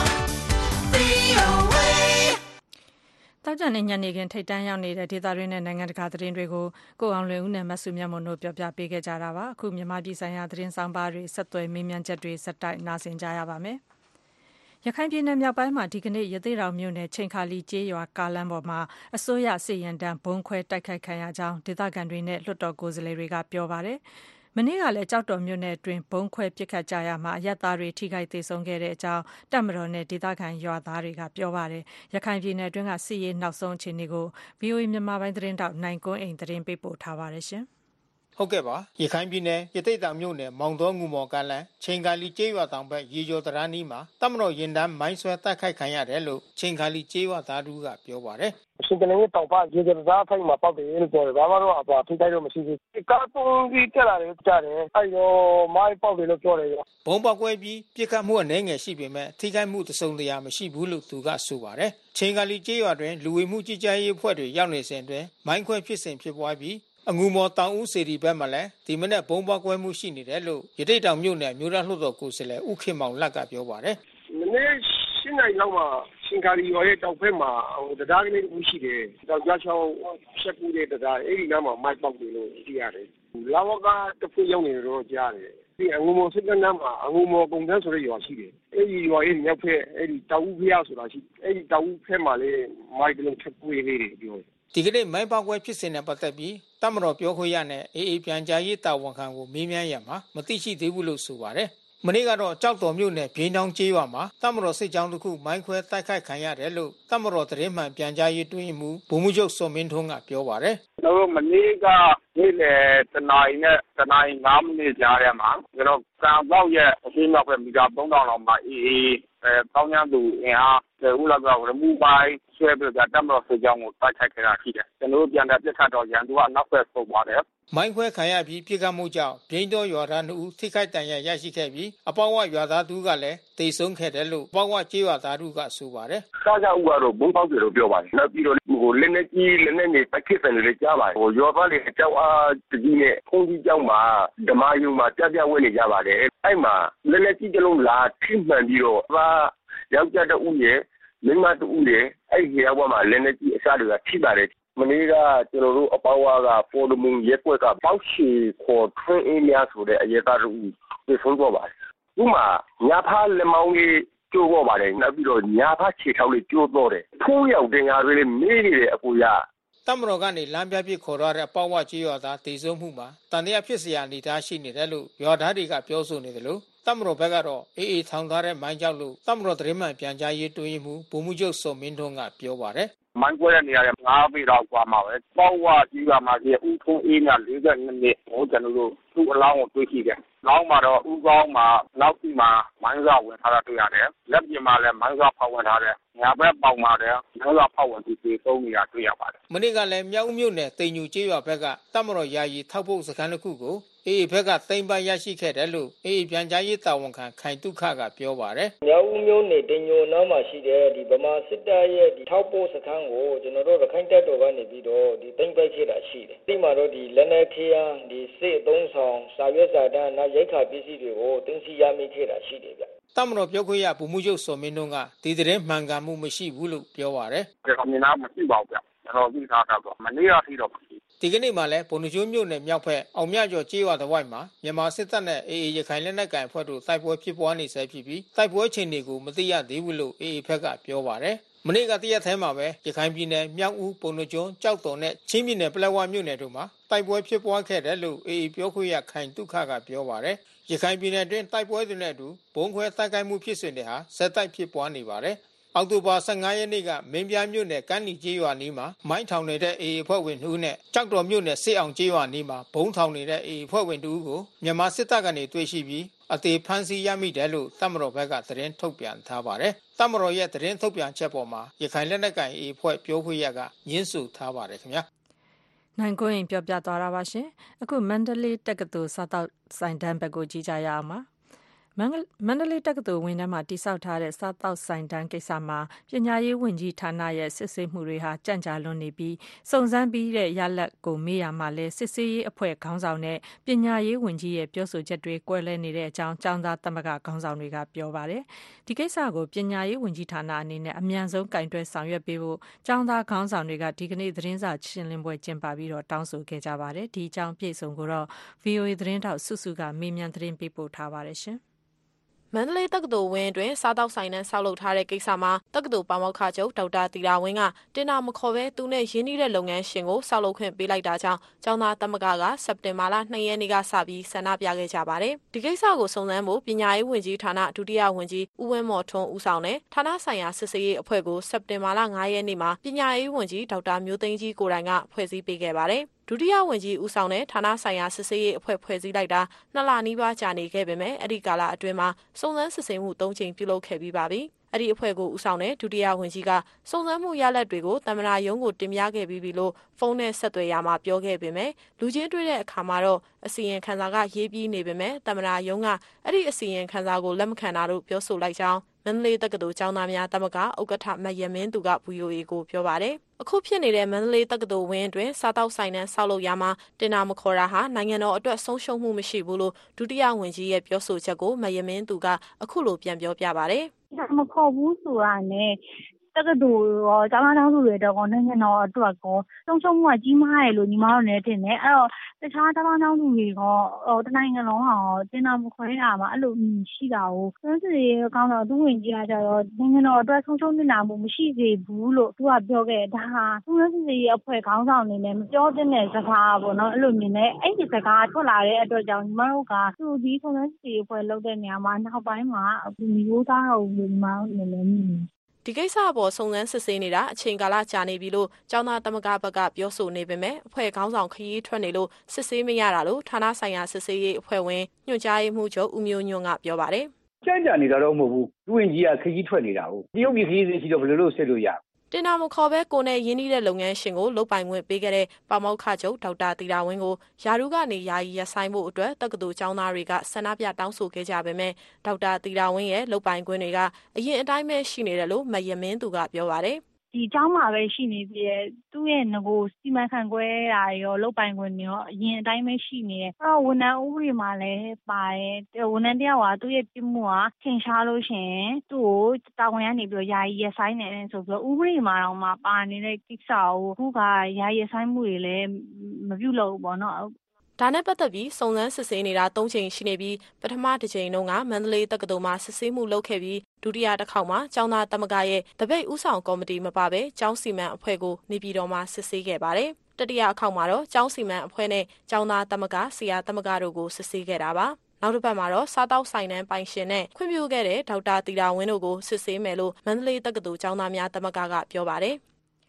VOA တောက်ကြတဲ့ညနေခင်းထိတ်တန်းရောက်နေတဲ့ဒေသတွင်းနဲ့နိုင်ငံတကာသတင်းတွေကိုကိုအောင်လွင်ဦးနဲ့မဆုမြတ်မွန်တို့ပြောပြပေးခဲ့ကြတာပါအခုမြန်မာပြည်ဆိုင်ရာသတင်းဆောင်ပါတွေဆက်သွယ်မေးမြန်းချက်တွေစက်တိုက်နားဆင်ကြရပါမယ်ရခိုင်ပြည်နယ်မြောက်ပိုင်းမှာဒီကနေ့ရသေ့တောင်မြို့နယ်ချိန်ခါလီကျေးရွာကားလမ်းပေါ်မှာအစိုးရစစ်ရင်တန်းဘုံခွဲတိုက်ခိုက်ခံရကြောင်းဒေသခံတွေနဲ့လွှတ်တော်ကိုယ်စားလှယ်တွေကပြောပါတယ်မနေ့ကလည်းကြောက်တော်မြို့နယ်အတွင်းဘုံခွဲပစ်ခတ်ကြရမှာအရပ်သားတွေထိခိုက်သေဆုံးခဲ့တဲ့အကြောင်းတပ်မတော်နဲ့ဒေသခံရွာသားတွေကပြောပါတယ်ရခိုင်ပြည်နယ်အတွင်းကစစ်ရေးနောက်ဆုံးအခြေအနေကို VOA မြန်မာပိုင်းသတင်းတောက်နိုင်ကွန်းအိမ်သတင်းပေးပို့ထားပါတယ်ရှင်ဟုတ်ကဲ့ပါရခိုင်ပြည်နယ်ရသေ့တောင်မြို့နယ်မောင်တော်ငူမော်ကလန်ချိန်ခါလီကျေးရွာတောင်ဘက်ရေကျော်တရန်းနီးမှာတပ်မတော်ရင်တန်းမိုင်းဆွဲတိုက်ခိုက်ခံရတယ်လို့ချိန်ခါလီကျေးရွာသားတို့ကပြောပါတယ်အရှင်ကလေးတောင်ပရေကျော်သားဖိုက်မှာပေါက်တယ်လို့ပြောတယ်ဘာမှတော့ထိခိုက်တော့မရှိဘူးကားပုံကြီးတက်လာတယ်ကြားတယ်အဲ့တော့မိုင်းပေါက်တယ်လို့ပြောတယ်ဘုံပေါက်ကွဲပြီးပြစ်ခတ်မှုအနေငယ်ရှိပေမဲ့ထိခိုက်မှုတစုံတရာမရှိဘူးလို့သူကဆိုပါတယ်ချိန်ခါလီကျေးရွာတွင်လူဝင်မှုကြီးကြပ်ရေးအဖွဲ့တွေရောက်နေစဉ်အတွင်းမိုင်းခွဲဖြစ်စဉ်ဖြစ်ပွားပြီးအငူမော်တောင်ဦးစေတီဘက်မှာလည်းဒီမနေ့ဘုံပေါက်ကွဲမှုရှိနေတယ်လို့ရတိတ်တောင်မြို့နယ်မြို့သားလွှတ်တော်ကိုယ်စားလှယ်ဦးခင်မောင်လတ်ကပြောပါတယ်မနေ့ရှင်းနိုင်လောက်မှာရှင်ကာရီရွာရဲ့တောင်ဘက်မှာတရားကလေးတစ်ခုရှိတယ်တောင်ကြားချောင်းဆက်ကူတဲ့တရားအဲ့ဒီနားမှာမိုက်ပေါက်တယ်လို့သိရတယ်လာဝကတစ်ခုရောက်နေတော့ကြားတယ်ဒီအငူမော်စစ်ကနားမှာအငူမော်ပုံတန်းဆိုတဲ့ရွာရှိတယ်အဲ့ဒီရွာရဲ့မြောက်ဘက်အဲ့ဒီတောင်ဦးဖျားဆိုတာရှိအဲ့ဒီတောင်ဦးဘက်မှာလေမိုက်တလုံးချက်ကွေးလေးတွေပြောဒီကနေ့မိုင်းပေါက်ကွဲဖြစ်စဉ်နဲ့ပတ်သက်ပြီးတပ်မတော်ပြောခွင့်ရနဲ့အေအေပြန်ကြားရေးတာဝန်ခံကိုမေးမြန်းရမှာမသိရှိသေးဘူးလို့ဆိုပါတယ်မနေ့ကတော့ကြောက်တော်မြို့နယ်ပြင်းချောင်းကျေးရွာမှာတပ်မတော်စစ်ကြောင်းတစ်ခုမိုင်းခွဲတိုက်ခိုက်ခံရတယ်လို့တပ်မတော်သတင်းမှန်ပြန်ကြားရေးတွင်းမှုဗိုလ်မှူးချုပ်စောမင်းထွန်းကပြောပါတယ်ကျွန်တော်မနေ့ကနေ့လယ်တနာရီနဲ့တနာရီ5မိနစ်ကြားထဲမှာကျွန်တော်ကံပေါက်ရဲ့အရှင်းမြောက်ဘက်မီတာ3000လောက်မှာအေအေတောင်းရသူအင်အားဦးလောက်ကရမှုပိုင်းဆွဲပြီးတော့တပ်မတော်စစ်ကြောင်းကိုတိုက်ခိုက်ခဲ့တာရှိတယ်ကျွန်တော်ပြန်တဲ့ပြစ်ခတ်တော့ရန်သူကနောက်ဘက်ဆုတ်သွားတယ်မိုင်းခွဲခံရပြီးပြစ်ခတ်မှုကြောင့်ပြင်းတော်ရွာသား2ဦးထိခိုက်ဒဏ်ရာရရှိခဲ့ပြီးအပေါဝရွာသား2ဦးကလည်းတေဆုံးခဲ့တယ်လို့အပေါဝကျေးရွာသားတို့ကဆိုပါတယ်။ကားကြဦးကတော့ဘုံပေါက်တယ်လို့ပြောပါတယ်။နောက်ပြီးတော့လက်နက်ကြီးလက်နက်တွေတိုက်ခိုက်တယ်လို့ကြားပါတယ်။ရွာသားတွေအကြောက်အားတကြီးနဲ့ခုံးကြီးကြောင်းမှာဓမ္မယုံမှာပြဝဲနေကြပါတယ်။အဲ့မှာလက်နက်ကြီးတစ်လုံးလာထိမှန်ပြီးတော့ယောက်ျားတဦးရဲ့မိန်းမတဦးရဲ့အဲ့ဒီရွာမှာလက်နက်ကြီးအစားတွေကထိပါတယ်မနေ့ကကျွန်တော်တို့အပေါဝါကပေါ်ဒမုံရက်ွက်ကပေါက်ချီခေါ်ထွင်းအင်းများဆိုတဲ့အရေးသားတို့ပြေဆုံးသွားပါတယ်။ဥမာညာဖားလက်မောင်းလေးကျိုးသွားပါတယ်နောက်ပြီးတော့ညာဖားခြေထောက်လေးကျိုးသွားတယ်။ဖိုးရောက်တင်ရတွေမေးနေတယ်အကူရတပ်မတော်ကနေလမ်းပြပြခေါ်ရတဲ့အပေါဝကျေးရွာသားတေဆုံးမှုမှာတန်တရားဖြစ်เสียအနေထားရှိနေတယ်လို့ရွာသားတွေကပြောဆိုနေတယ်လို့တပ်မတော်ဘက်ကတော့အေအေထောင်ထားတဲ့မိုင်းကြောက်လို့တပ်မတော်သတင်းမှန်ပြန်ကြားရေးတွင်းမှုဗိုလ်မှူးချုပ်စောမင်းထွန်းကပြောပါတယ်မိုင်းကွဲတဲ့နေရာရဲ့9ပေလောက်กว่าမှာပဲပေါ့ဝါကြီးကမှကြီးဥထုံးအေးများ42နှစ်ဟိုကျွန်တော်တို့သူ့အလောင်းကိုတွေ့ရှိတယ်။လောင်းမှာတော့ဦးခေါင်းမှာနောက်စီမှာမိုင်းစာဝင်ထားတာတွေ့ရတယ်။လက်ပြင်မှာလည်းမိုင်းစာဖောက်ဝင်ထားတယ်။ညာဘက်ပေါင်မှာလည်းမိုင်းစာဖောက်ဝင်ပြီးသုံးနေတာတွေ့ရပါတယ်။မနေ့ကလည်းမြောက်ဦးမြို့နယ်တိမ်ညူကျေးရွာဘက်ကတပ်မတော်ယာယီထောက်ပို့စခန်းတစ်ခုကိုအေးဘက်ကသိမ်းပိုက်ရရှိခဲ့တယ်လို့အေးပြန်ကြားရေးတာဝန်ခံခိုင်တုခကပြောပါတယ်။မြောက်ဦးမြို့နယ်တိမ်ညူနားမှာရှိတဲ့ဒီဗမာစစ်တပ်ရဲ့ဒီထောက်ပို့စခန်းကိုကျွန်တော်တို့ရခိုင်တပ်တော်ကနေပြီးတော့ဒီသိမ်းပိုက်ခဲ့တာရှိတယ်။ဒီမှာတော့ဒီလက်နက်ခဲယမ်းဒီစစ်အုံဆောင်စာရွက်စာတမ်းနောက်ရိုက်ခါပစ္စည်းတွေကိုသိမ်းဆည်းရမိခဲ့တာရှိတယ်ဗျ။တပ်မတော်ပြောခွင့်ရဗိုလ်မှူးချုပ်စောမင်းတို့ကဒီသတင်းမှန်ကန်မှုမရှိဘူးလို့ပြောပါတယ်။ကျွန်တော်မြင်တာမရှိပါဘူးဗျ။ကျွန်တော်သိထားတာတော့မနေ့ကထိတော့မရှိဒီကနေ့မှလည်းပုဏ္ဏားကျွန်းမြို့နယ်မြောက်ဘက်အောင်မြကျော်ကျေးရွာတစ်ဝိုက်မှာမြန်မာစစ်တပ်နဲ့အေအေရခိုင်လက်နက်ကိုင်အဖွဲ့တို့တိုက်ပွဲဖြစ်ပွားနေဆဲဖြစ်ပြီးတိုက်ပွဲချိန်တွေကိုမသိရသေးဘူးလို့အေအေဘက်ကပြောပါတယ်။မနေ့ကတရက်ထဲမှာပဲရခိုင်ပြည်နယ်မြောက်ဦးပုဏ္ဏားကျွန်းကြောက်တော်နဲ့ချင်းပြည်နယ်ပလက်ဝမြို့နယ်တို့မှာတိုက်ပွဲဖြစ်ပွားခဲ့တယ်လို့အေအေပြောခွင့်ရခိုင်တုခကပြောပါတယ်။ရခိုင်ပြည်နယ်တွင်တိုက်ပွဲတွေနဲ့အတူဘုံခွဲတိုက်ခိုက်မှုဖြစ်စဉ်တွေဟာဆက်တိုက်ဖြစ်ပွားနေပါတယ်။အောက်တိုဘာ15ရက်နေ့ကမင်းပြားမြို့နယ်ကမ်းနီကျေးရွာနီးမှာမိုင်းထောင်နေတဲ့အေအေအဖွဲ့ဝင်2ဦးနဲ့ကြောက်တော်မြို့နယ်စစ်အောင်ကျေးရွာနီးမှာဘုံထောင်နေတဲ့အေအေအဖွဲ့ဝင်2ဦးကိုမြန်မာစစ်တပ်ကနေတွေ့ရှိပြီးအသေးဖမ်းဆီးရမိတယ်လို့တပ်မတော်ဘက်ကသတင်းထုတ်ပြန်ထားပါတယ်။တပ်မတော်ရဲ့သတင်းထုတ်ပြန်ချက်ပေါ်မှာရခိုင်လက်နက်ကိုင်အေအေအဖွဲ့ပြောခွင့်ရကညှင်းဆိုထားပါတယ်ခင်ဗျာ။နိုင်ကိုရင်ပြောပြသွားတာပါရှင်။အခုမန္တလေးတက္ကသိုလ်စားတောက်ဆိုင်တန်းဘက်ကိုကြည့်ကြရအောင်ပါ။မန္တလေးတက္ကသိုလ်ဝင်းထဲမှာတိစောက်ထားတဲ့စားတောက်ဆိုင်တန်းကိစ္စမှာပညာရေးဝန်ကြီးဌာနရဲ့စစ်ဆေးမှုတွေဟာကြန့်ကြာလွန်နေပြီးစုံစမ်းပြီးတဲ့ရလဒ်ကိုမေးရမှာလဲစစ်ဆေးရေးအဖွဲ့ခေါင်းဆောင်နဲ့ပညာရေးဝန်ကြီးရဲ့ပြောဆိုချက်တွေကွဲလွဲနေတဲ့အကြောင်းကျောင်းသားသမဂ္ဂခေါင်းဆောင်တွေကပြောပါတယ်။ဒီကိစ္စကိုပညာရေးဝန်ကြီးဌာနအနေနဲ့အမြန်ဆုံးကင်တွယ်ဆောင်ရွက်ပေးဖို့ကျောင်းသားခေါင်းဆောင်တွေကဒီကနေ့သတင်းစာရှင်းလင်းပွဲကျင်းပပြီးတော့တောင်းဆိုခဲ့ကြပါတယ်။ဒီအကြောင်းပြည့်စုံကိုတော့ VOA သတင်းထောက်စုစုကမေးမြန်းသတင်းပေးပို့ထားပါတယ်ရှင်။မန္တလေးတက္ကသိုလ်ဝင်းတွင်စားတောက်ဆိုင်နှန်းဆောက်လုပ်ထားတဲ့ကိစ္စမှာတက္ကသိုလ်ပါမောက္ခချုပ်ဒေါက်တာတီရာဝင်းကတင်တာမခေါ်ဘဲသူနဲ့ရင်းနှီးတဲ့လုပ်ငန်းရှင်ကိုဆောက်လုပ်ခွင့်ပေးလိုက်တာကြောင့်ကျောင်းသားသမဂ္ဂကစက်တင်ဘာလ2ရက်နေ့ကစပြီးဆန္ဒပြခဲ့ကြပါတယ်။ဒီကိစ္စကိုစုံစမ်းဖို့ပညာရေးဝန်ကြီးဌာနဒုတိယဝန်ကြီးဦးဝင်းမော်ထွန်းဦးဆောင်တဲ့ဌာနဆိုင်ရာစစ်ဆေးရေးအဖွဲ့ကိုစက်တင်ဘာလ9ရက်နေ့မှာပညာရေးဝန်ကြီးဒေါက်တာမျိုးသိန်းကြီးကိုယ်တိုင်ကဖွဲ့စည်းပေးခဲ့ပါတယ်။ဒုတိယဝန်ကြီးဦးဆောင်တဲ့ဌာနဆိုင်ရာစစ်ဆေးရေးအဖွဲ့ဖွဲ့စည်းလိုက်တာ2လနီးပါးကြာနေခဲ့ပေမဲ့အဲ့ဒီကာလအတွင်းမှာစုံစမ်းစစ်ဆေးမှု3ကြိမ်ပြုလုပ်ခဲ့ပြီးပါပြီ။အဲ့ဒီအဖွဲ့ကိုဦးဆောင်တဲ့ဒုတိယဝန်ကြီးကစုံစမ်းမှုရလဒ်တွေကိုသမ္မတရုံးကိုတင်ပြခဲ့ပြီးပြီလို့ဖုန်းနဲ့ဆက်သွယ်ရမှာပြောခဲ့ပေမဲ့လူချင်းတွေ့တဲ့အခါမှာတော့အစီရင်ခံစာကရေးပြီးနေပေမဲ့သမ္မတရုံးကအဲ့ဒီအစီရင်ခံစာကိုလက်မခံတာလို့ပြောဆိုလိုက်ကြောင်းမန္တလေးတက္ကသိုလ်ကျောင်းသားများသမဂ္ဂဥက္ကဋ္ဌမယမင်းသူက VOA ကိုပြောပါတယ်။အခုဖြစ်နေတဲ့မန္တလေးတက္ကသိုလ်ဝင်းအတွင်းစားတောက်ဆိုင်နဲ့ဆောက်လုပ်ရမှာတင်တာမခေါ်တာဟာနိုင်ငံတော်အတွက်ဆုံးရှုံးမှုမရှိဘူးလို့ဒုတိယဝန်ကြီးရဲ့ပြောဆိုချက်ကိုမယမင်းသူကအခုလိုပြန်ပြောပြပါတယ်။မခေါ်ဘူးဆိုတာနဲ့တက္ကသိုလ်ရောကျောင်းသားတွေတော့နိုင်ငံတော်အတွက်ကောဆုံးရှုံးမှုကကြီးမားတယ်လို့ညီမတို့လည်းထင်တယ်။အဲ့တော့တခြားကျောင်းသားတွေရောတနိုင်ငံလုံးဟာတင်တာမခွဲတာမှာအဲ့လိုရှိတာကိုစွမ်းစစ်ရေးကောင်းတော့သူဝင်ကြီးကကြတော့နိုင်ငံတော်အတွက်ဆုံးရှုံးနေတာမျိုးမရှိစေဘူးလို့သူကပြောခဲ့ဒါဟာစွမ်းစစ်ရေးအဖွဲ့ခေါင်းဆောင်အနေနဲ့မပြောသင့်တဲ့စကားပေါ့နော်အဲ့လိုမြင်နေအဲ့ဒီစကားထွက်လာတဲ့အတွက်ကြောင့်ညီမတို့ကသူဒီစွမ်းစစ်ရေးအဖွဲ့လုပ်တဲ့နေရာမှာနောက်ပိုင်းမှာမျိုးသားတော်ညီမတို့လည်းဒီကိစ္စအပေါ်စုံစမ်းစစ်ဆေးနေတာအချိန်ကာလကြာနေပြီလို့ကျောင်းသားသမဂ္ဂဘက်ကပြောဆိုနေပေမဲ့အဖွဲ့ခေါင်းဆောင်ခရီးထွက်နေလို့စစ်ဆေးမရတာလို့ဌာနဆိုင်ရာစစ်ဆေးရေးအဖွဲ့ဝင်ညွှန်ကြားရေးမှူးချုပ်ဦးမျိုးညွန့်ကပြောပါတယ်။ကြံ့နေတာတော့မဟုတ်ဘူး။လူဝင်ကြီးကခရီးထွက်နေတာဟုတ်။တရုတ်ပြည်ခရီးစဉ်ရှိတော့ဘယ်လိုလုပ်ဆက်လို့ရတင်တာမခေါ်ဘဲကိုနဲ့ရင်းနှီးတဲ့လုပ်ငန်းရှင်ကိုလုပ်ပိုင်ခွင့်ပေးခဲ့တဲ့ပါမောက္ခချုပ်ဒေါက်တာတီရာဝင်းကိုယာရုကနေယာယီရပ်ဆိုင်းဖို့အတွက်တက္ကသိုလ်ကျောင်းသားတွေကဆန္ဒပြတောင်းဆိုခဲ့ကြပေမဲ့ဒေါက်တာတီရာဝင်းရဲ့လုပ်ပိုင်ခွင့်တွေကအရင်အတိုင်းပဲရှိနေတယ်လို့မယမင်းသူကပြောပါတယ်ဒီเจ้าမှာပဲရှိနေပြီသူ့ရဲ့ငကိုစီမံခန့်ခွဲတာရောလုပ်ပိုင်ခွင့်ရောအရင်အတိုင်းပဲရှိနေတယ်အဲ့တော့ဝန်ထမ်းဥပဒေမှာလည်းပါတယ်ဝန်ထမ်းတယောက်ကသူ့ရဲ့ပြမှုကထင်ရှားလို့ရှိရင်သူ့ကိုတာဝန်ကနေပြီးတော့ယာယီရပ်ဆိုင်းနေတယ်ဆိုပြီးတော့ဥပဒေမှာတော့မှပါနေတဲ့ကိစ္စကိုခုကယာယီရပ်ဆိုင်းမှုတွေလည်းမပြုလုပ်ဘူးပေါ့နော်ဒါနဲ့ပတ်သက်ပြီးစုံစမ်းစစ်ဆေးနေတာ3ချိန်ရှိနေပြီးပထမတစ်ချိန်တုန်းကမန္တလေးတက္ကသိုလ်မှာစစ်ဆေးမှုလုပ်ခဲ့ပြီးဒုတိယတစ်ခေါက်မှာကျောင်းသားသမဂ္ဂရဲ့တပိတ်ဦးဆောင်ကော်မတီမပါဘဲကျောင်းစီမံအဖွဲ့ကိုနေပြည်တော်မှာစစ်ဆေးခဲ့ပါတယ်။တတိယအခေါက်မှာတော့ကျောင်းစီမံအဖွဲ့နဲ့ကျောင်းသားသမဂ္ဂဆရာသမဂ္ဂတို့ကိုစစ်ဆေးခဲ့တာပါ။နောက်တစ်ပတ်မှာတော့စားတောက်ဆိုင်နှန်းပိုင်ရှင်နဲ့ခွင့်ပြုခဲ့တဲ့ဒေါက်တာတီရာဝင်းတို့ကိုစစ်ဆေးမယ်လို့မန္တလေးတက္ကသိုလ်ကျောင်းသားများသမဂ္ဂကပြောပါတယ်။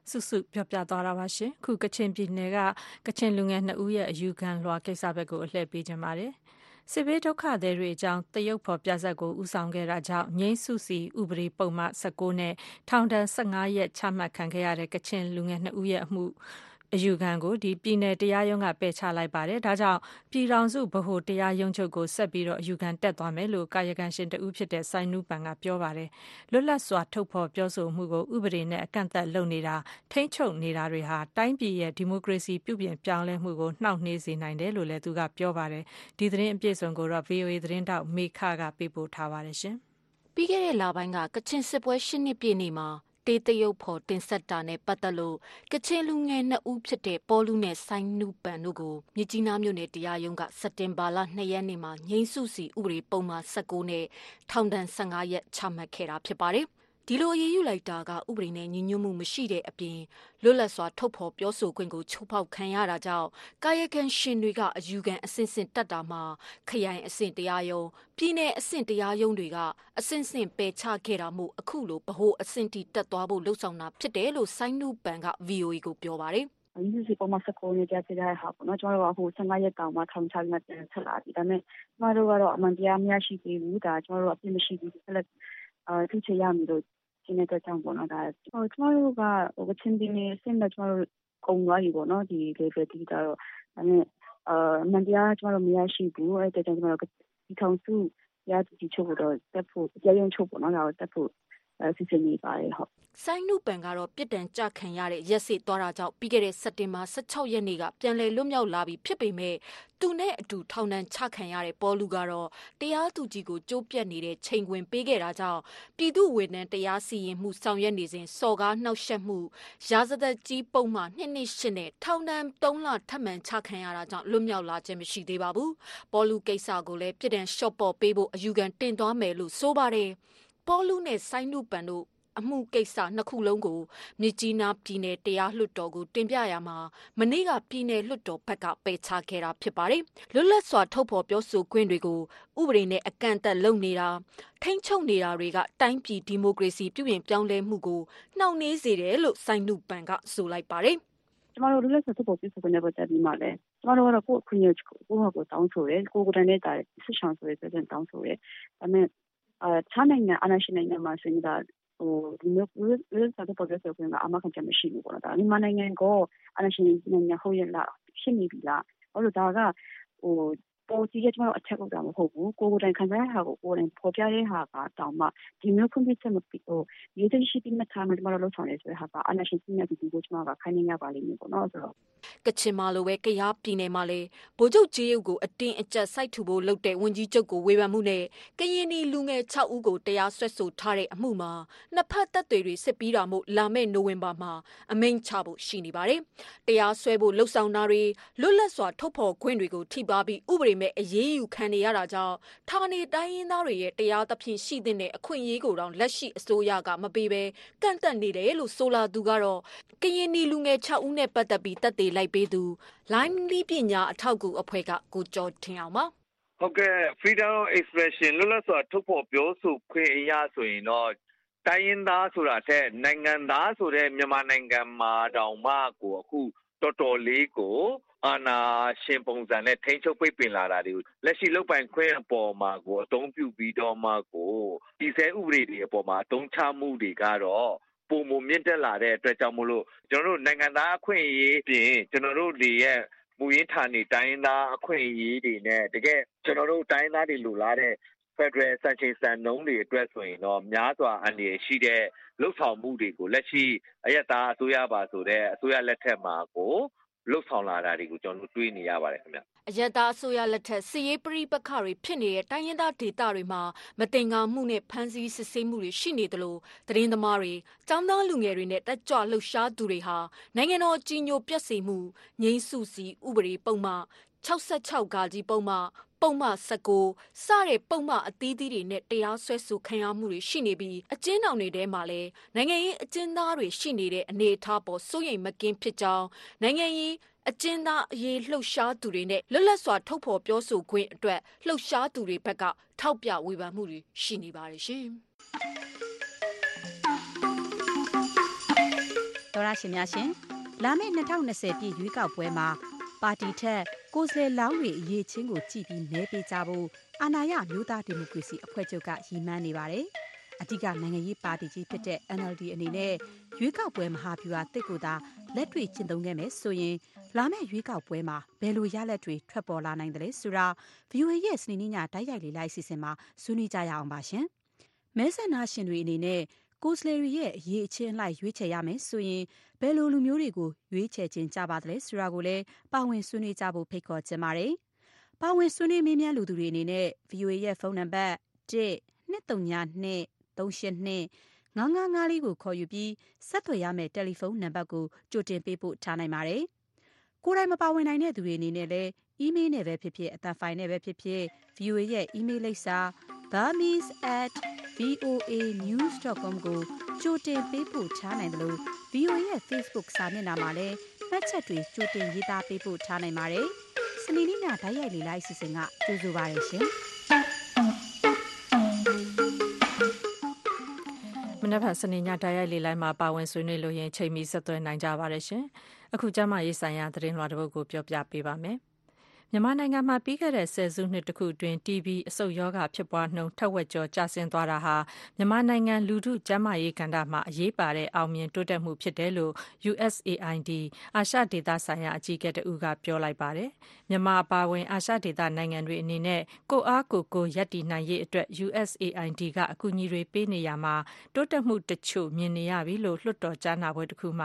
စုစုပြောပြသွားတာပါရှင်ခုကချင်ပြည်နယ်ကကချင်လူငယ်2ဦးရဲ့အယူခံလွှာကိစ္စဘက်ကိုအလှည့်ပေးကြပါတယ်စစ်ဘေးဒုက္ခသည်တွေအကြောင်းတရုတ်ဖော်ပြဆက်ကိုဦးဆောင်ခဲ့တာကြောင့်ငိမ့်စုစီဥပဒေပုံမှန်19နဲ့ထောင်ဒဏ်15ရက်ချမှတ်ခံခဲ့ရတဲ့ကချင်လူငယ်2ဦးရဲ့အမှုအယူခံကိုဒီပြည်နယ်တရားရုံးကပယ်ချလိုက်ပါတယ်ဒါကြောင့်ပြည်ထောင်စုဗဟိုတရားရုံးချုပ်ကိုဆက်ပြီးတော့အယူခံတက်သွားမယ်လို့ကာယကံရှင်တဦးဖြစ်တဲ့စိုင်းနူးပန်ကပြောပါတယ်လွတ်လပ်စွာထုတ်ဖော်ပြောဆိုမှုကိုဥပဒေနဲ့အကန့်အသတ်လုပ်နေတာထိမ့်ချုပ်နေတာတွေဟာတိုင်းပြည်ရဲ့ဒီမိုကရေစီပြုပြင်ပြောင်းလဲမှုကိုနှောင့်နှေးစေနိုင်တယ်လို့လည်းသူကပြောပါတယ်ဒီသတင်းအပြည့်အစုံကိုတော့ VOA သတင်းတောက်မေခကပေးပို့ထားပါတယ်ရှင်ပြီးခဲ့တဲ့လပိုင်းကကချင်စစ်ပွဲ8နှစ်ပြည့်နေ့မှာတေးတရုတ်ဖော်တင်ဆက်တာနဲ့ပတ်သက်လို့ကချင်လူငယ်2ဦးဖြစ်တဲ့ပေါ်လူနဲ့ဆိုင်းနူပန်တို့ကိုမြကြီးနားမြို့နယ်တရားရုံးကစက်တင်ဘာလ2ရက်နေ့မှာငိမ့်စုစီဥပဒေပုံမှန်19နဲ့ထောင်ဒဏ်15ရက်ချမှတ်ခဲ့တာဖြစ်ပါတယ်ဒီလိုအရေးယူလိုက်တာကဥပဒေနဲ့ညီညွတ်မှုမရှိတဲ့အပြင်လွတ်လပ်စွာထုတ်ဖော်ပြောဆိုခွင့်ကိုချိုးဖောက်ခံရတာကြောင့်ကာယကံရှင်တွေကအယူခံအဆင့်ဆင့်တက်တာမှာခရိုင်အဆင့်တရားရုံးပြည်내အဆင့်တရားရုံးတွေကအဆင့်ဆင့်ပယ်ချခဲ့တာမို့အခုလိုဗဟိုအဆင့်ထိတက်သွားဖို့လှုံ့ဆော်တာဖြစ်တယ်လို့ဆိုင်းနူပန်က VOA ကိုပြောပါတယ်ဒီစီပေါ်မှာ19ရက်ကြာတဲ့ဟာပေါ့နော်ကျွန်တော်တို့ကဟို15ရက်တောင်မှထောင်ချပြီးမှပြန်ဆက်လာပြီဒါပေမဲ့ကျွန်တော်တို့ကတော့အမှန်တရားမရရှိသေးဘူးဒါကျွန်တော်တို့အပြစ်မရှိဘူးဆက်လက်ထိချရမလို့ဒီနေ့တော့ကြောင့်ပေါ့နော်ဒါကျွန်တော်တို့ကဟိုကချင်ပြည်နယ်အဆင့်တော့ကျွန်တော်တို့ကုံသွားပြီပေါ့နော်ဒီ level တီးတော့ဒါပေမဲ့အမှန်တရားကျွန်တော်တို့မရရှိဘူးအဲ့ဒါကြောင့်ကျွန်တော်တို့ဒီထောင်စုရတီချုပ်တော့တက်ဖို့တရားရုံးချုပ်ပေါ့နော်ဒါတော့တက်ဖို့စစ်စစ်နေပါတယ်ဟုတ်ဆိုင်းနုပန်ကတော့ပြစ်ဒဏ်ကြခံရတဲ့ရက်စစ်သွားတာကြောင့်ပြီးခဲ့တဲ့စက်တင်ဘာ16ရက်နေ့ကပြန်လည်လွတ်မြောက်လာပြီးဖြစ်ပေမဲ့သူနဲ့အတူထောင်ဒဏ်ချခံရတဲ့ပေါ်လူကတော့တရားသူကြီးကိုကြိုးပြတ်နေတဲ့ချိန်ခွင်ပေးခဲ့တာကြောင့်ပြည်သူ့ဝန်ထမ်းတရားစီရင်မှုဆောင်ရွက်နေစဉ်စော်ကားနှောက်ယှက်မှုရာဇသက်ကြီးပုံမှန်2နှစ်8နဲ့ထောင်ဒဏ်3လထပ်မံချခံရတာကြောင့်လွတ်မြောက်လာခြင်းမရှိသေးပါဘူးပေါ်လူကိစ္စကိုလည်းပြစ်ဒဏ်လျှော့ပေါ့ပေးဖို့အယူခံတင်သွားမယ်လို့ဆိုပါတယ်ပေါ်လူနဲ့ဆိုင်းနုပန်တို့အမှုကိစ္စနှစ်ခုလုံးကိုမြကြီးနားပြည်နယ်တရားလွှတ်တော်ကိုတင်ပြရမှာမနေ့ကပြည်နယ်လွှတ်တော်ဘက်ကပယ်ချခဲ့တာဖြစ်ပါတယ်လွတ်လပ်စွာထုတ်ဖော်ပြောဆိုခွင့်တွေကိုဥပဒေနဲ့အကန့်အသတ်လုပ်နေတာထိမ့်ချုပ်နေတာတွေကတိုင်းပြည်ဒီမိုကရေစီပြုပြင်ပြောင်းလဲမှုကိုနှောင့်နှေးစေတယ်လို့ဆိုင်းနုပန်ကဆိုလိုက်ပါတယ်ကျမတို့လွတ်လပ်စွာထုတ်ဖော်ပြောဆိုခွင့်နဲ့ပတ်သက်ပြီးမှလည်းကျမတို့ကတော့ကိုယ့်အခွင့်အရေးကိုတောင်းဆိုတယ်ကိုယ်တိုင်နဲ့တာစစ်ဆောင်ဆိုတဲ့ပြည်တောင်းဆိုတယ်ဒါပေမဲ့ချားနိုင်ငံအာဏာရှင်နိုင်ငံမှာဆိုရင်ဒါဟိုဒီမျိုးလွတ်လပ်စွာထုတ်ဖော်ပြောဆိုခွင့်ကအမှန်ကန်မရှိဘူးပေါ့နော်ဒါမြန်မာနိုင်ငံကိုအာဏာရှင်နိုင်ငံဟုတ်ရဲ့လားဖြစ်နေပြီလားအဲ့လိုဒါကဟိုပေါ်စီရဲ့ကျမတို့အချက်ဟုတ်တာမဟုတ်ဘူးကိုယ်တိုင်ခံစားရတာကိုကိုယ်တိုင်ဖော်ပြတဲ့ဟာကတောင်မှဒီမျိုးခွင့်ပြုချက်မပြီးဟိုရေးသိရှိပြီးမှထားမှကျမတို့လုပ်ဆောင်နေဆိုတဲ့ဟာကအနာရှင်စနစ်ဒီကိုကျမကခိုင်းနေရပါလိမ့်မယ်ပေါ့နော်ဆိုတော့ကချင်မှာလိုပဲကရားပြည်နယ်မှာလေဗိုလ်ချုပ်ကြီးရုပ်ကိုအတင်းအကျပ်စိုက်ထူဖို့လုပ်တဲ့ဝန်ကြီးချုပ်ကိုဝေဖန်မှုနဲ့ကရင်နီလူငယ်6ဦးကိုတရားစွဲဆိုထားတဲ့အမှုမှာနှစ်ဖက်တပ်တွေစစ်ပြီးတာမို့လာမယ့်နိုဝင်ဘာမှာအမိန့်ချဖို့ရှိနေပါတယ်တရားစွဲဖို့လှုံ့ဆော်တာတွေလွတ်လပ်စွာထုတ်ဖော်ခွင့်တွေကိုထိပါပြီးဥပဒေမဲ့အရေးယူခံနေရတာကြောင့်ဌာနေတိုင်းရင်းသားတွေရဲ့တရားသဖြင့်ရှိတဲ့အခွင့်အရေးကိုတော့လက်ရှိအစိုးရကမပေးဘဲကန့်သက်နေတယ်လို့ဆိုလာသူကတော့ကရင်နီလူငယ်6ဦးနဲ့ပတ်သက်ပြီးတပ်တွေလိုက်ပေးသူလိုင်းလီပညာအထောက်အကူအဖွဲ့ကကိုကျော်ထင်အောင်ပါဟုတ်ကဲ့ freedom of expression လွတ်လပ်စွာထုတ်ဖော်ပြောဆိုခွင့်အရာဆိုရင်တော့တိုင်းရင်းသားဆိုတာတဲ့နိုင်ငံသားဆိုတဲ့မြန်မာနိုင်ငံမှာတောင်မှကိုအခုတော်တော်လေးကိုအာဏာရှင်ပုံစံနဲ့ထိန်းချုပ်ပိတ်ပင်လာတာတွေကိုလက်ရှိလုပ်ပိုင်ခွင့်အပေါ်မှာကိုအသုံးပြုပြီးတော့မှကိုဒီစဲဥပဒေတွေအပေါ်မှာအသုံးချမှုတွေကတော့ပုံမမြင့်တက်လာတဲ့အတွက်ကြောင့်မို့လို့ကျွန်တော်တို့နိုင်ငံသားအခွင့်အရေးပြင်ကျွန်တော်တို့တွေရဲ့မူရင်းဌာနေတိုင်းသားအခွင့်အရေးတွေနဲ့တကယ်ကျွန်တော်တို့တိုင်းသားတွေလိုလားတဲ့ Federal စံချိန်စံနှုန်းတွေအတွက်ဆိုရင်တော့များစွာအန္တရာယ်ရှိတဲ့လှုပ်ဆောင်မှုတွေကိုလက်ရှိအယက်သားအစိုးရပါဆိုတဲ့အစိုးရလက်ထက်မှာကိုလှုပ်ဆောင်လာတာတွေကိုကျွန်တော်တို့တွေ့နေရပါတယ်ခင်ဗျအယက်သားအစိုးရလက်ထက်စီရေးပရိပခတွေဖြစ်နေတဲ့တိုင်းရင်းသားဒေသတွေမှာမတင်ငါမှုနဲ့ဖမ်းဆီးစစ်ဆေးမှုတွေရှိနေတယ်လို့သတင်းသမားတွေចောင်းသားလူငယ်တွေနဲ့တက်ကြွလှုပ်ရှားသူတွေဟာနိုင်ငံတော်ကြီးညိုပြည့်စုံမှုငြိမ်းစုစီဥပဒေပုံမှန်66ကာကြီးပုံမှန်19စတဲ့ပုံမှန်အသီးသီးတွေနဲ့တရားစွဲဆိုခံရမှုတွေရှိနေပြီးအကျဉ်းထောင်တွေထဲမှာလည်းနိုင်ငံရေးအကျဉ်းသားတွေရှိနေတဲ့အနေအထားပေါ်စိုးရိမ်မကင်းဖြစ်ကြောင်းနိုင်ငံရေးအကျဉ်းသားအရေးလှုပ်ရှားသူတွေနဲ့လွတ်လပ်စွာထုတ်ဖော်ပြောဆိုခွင့်အတွက်လှုပ်ရှားသူတွေဘက်ကထောက်ပြဝေဖန်မှုတွေရှိနေပါတယ်ရှင်။တော်ရရှင်များရှင်လာမယ့်2020ပြည်ရွေးကောက်ပွဲမှာပါတီထက်ကိုယ်စားလှယ်လောင်းတွေအရေးချင်းကိုကြည့်ပြီးမဲပေးကြဖို့အာဏာရမျိုးသားဒီမိုကရေစီအဖွဲ့ချုပ်ကရည်မှန်းနေပါတယ်။အဓိကနိုင်ငံရေးပါတီကြီးဖြစ်တဲ့ NLD အနေနဲ့ရွေးကောက်ပွဲမဟာဗျူဟာတစ်ကိုသာလက်တွေ့ကျင့်သုံးခဲ့မယ်ဆိုရင်လာမယ့်ရွေးကောက်ပွဲမှာဘယ်လိုရလဒ်တွေထွက်ပေါ်လာနိုင်တယ်လဲဆိုတာ VOA ရဲ့စနေနေ့ညတိုက်ရိုက်လေ့လာအစီအစဉ်မှာဆွေးနွေးကြရအောင်ပါရှင်။မဲဆန္ဒရှင်တွေအနေနဲ့ကိုယ်စားလှယ်တွေရဲ့အရေးအချင်းလိုက်ရွေးချယ်ရမယ်ဆိုရင်ဘယ်လိုလူမျိုးတွေကိုရွေးချယ်ခြင်းကြပါသလဲဆိုတာကိုလည်းပါဝင်ဆွေးနွေးကြဖို့ဖိတ်ခေါ်ချင်ပါတယ်။ပါဝင်ဆွေးနွေးမေးမြန်းလူသူတွေအနေနဲ့ VOA ရဲ့ဖုန်းနံပါတ် 1-232-382-955 ကိုခေါ်ယူပြီးဆက်သွယ်ရမယ့်တယ်လီဖုန်းနံပါတ်ကိုကြိုတင်ပေးပို့ထားနိုင်ပါတယ်။ကိုယ်တိုင်မပါဝင်နိုင်တဲ့သူတွေအနေနဲ့လည်းအီးမေးလ်နဲ့ပဲဖြစ်ဖြစ်အသံဖိုင်နဲ့ပဲဖြစ်ဖြစ် VOA ရဲ့အီးမေးလ်လိပ်စာ burmese@voanews.com ကိုကြိုတင်ပေးပို့ထားနိုင်တယ်လို့ VOA ရဲ့ Facebook စာမျက်နှာမှာလည်းမှတ်ချက်တွေကြိုတင်ရေးသားပေးပို့ထားနိုင်ပါတယ်။စနေနေ့ညဓာတ်ရိုက်လေလိုက်စီစဉ်ကကြိုဆိုပါရရှင်။မနက်ဖြန်စနေညဓာတ်ရိုက်လေလိုက်မှာပါဝင်ဆွေးနွေးလို့ရင်ချိန်မီဆက်သွယ်နိုင်ကြပါရရှင်။အခုကျမရေးဆိုင်ရာသတင်းလွှာတစ်ပုဒ်ကိုပြောပြပေးပါမယ်။မြန်မာနိုင်ငံမှာပြီးခဲ့တဲ့ဆယ်စုနှစ်တခုအတွင်း TB အဆုတ်ရောဂါဖြစ်ပွားနှုန်းထက်ဝက်ကျော်ကျဆင်းသွားတာဟာမြန်မာနိုင်ငံလူထုကျန်းမာရေးကဏ္ဍမှာအရေးပါတဲ့အောင်မြင်တိုးတက်မှုဖြစ်တယ်လို့ USAID အာရှဒေသဆိုင်ရာအကြီးအကဲတဦးကပြောလိုက်ပါတယ်။မြန်မာအပါအဝင်အာရှဒေသနိုင်ငံတွေအနေနဲ့ကိုအားကိုရပ်တည်နိုင်ရေးအတွက် USAID ကအကူအညီတွေပေးနေရမှာတိုးတက်မှုတချို့မြင်နေရပြီလို့လွှတ်တော်ကြားနာပွဲတစ်ခုမှာ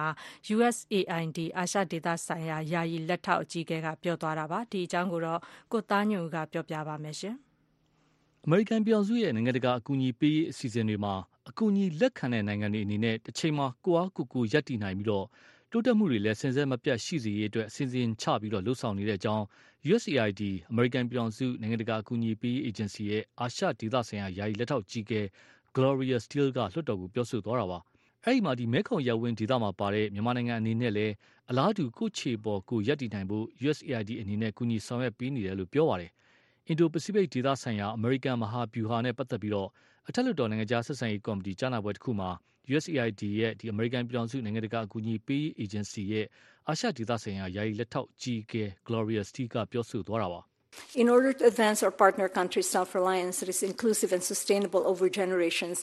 USAID အာရှဒေသဆိုင်ရာယာယီလက်ထောက်အကြီးအကဲကပြောသွားတာပါ။ဒီအကြောင်းကိုတော့ကိုသားညွန့်ကပြောပြပါမယ်ရှင်။အမေရိကန်ပြည်ထောင်စုရဲ့နိုင်ငံတကာအကူအညီပေးရေးအစီအစဉ်တွေမှာအကူအညီလက်ခံတဲ့နိုင်ငံတွေအနေနဲ့တစ်ချိန်မှာကိုအားကိုရပ်တည်နိုင်ပြီးတော့တိုးတက်မှုတွေလည်းစင်ဆက်မပြတ်ရှိစေရေးအတွက်အစဉ်စဉ်ချပြီးတော့လှုပ်ဆောင်နေတဲ့အကြောင်း USAID အမေရိကန်ပြည်ထောင်စုနိုင်ငံတကာအကူအညီပေးရေးအေဂျင်စီရဲ့အာရှဒေသဆိုင်ရာယာယီလက်ထောက်ကြီးကဲ Gloria Steele ကလွှတ်တော်ကိုပြောဆိုသွားတာပါ။အဲ့ဒီမှာဒီမဲခေါင်ရပ်ဝန်းဒေသမှာပါတဲ့မြန်မာနိုင်ငံအနေနဲ့လည်းအလားတူကိုခြေပေါ်ကိုရပ်တည်နိုင်ဖို့ USAID အနေနဲ့ကူညီဆောင်ရွက်ပေးနေတယ်လို့ပြောပါတယ်။ အင်ဒိုပစိဖိတ်ဒေသဆိုင်ရာအမေရိကန်မဟာဗျူဟာနဲ့ပတ်သက်ပြီးတော့အထက်လွှတ်တော်နိုင်ငံခြားဆက်ဆံရေးကော်မတီကြားနာပွဲတစ်ခုမှာ USAID ရဲ့ဒီအမေရိကန်ပြည်ထောင်စုနိုင်ငံတကာအကူအညီပေးရေးအေဂျင်စီရဲ့အာရှဒေသဆိုင်ရာယာယီလက်ထောက်ကြီးကဲ Gloria Steele ကပြောဆိုသွားတာပါ။ In order to advance our partner countries' self-reliance that is inclusive and sustainable over generations,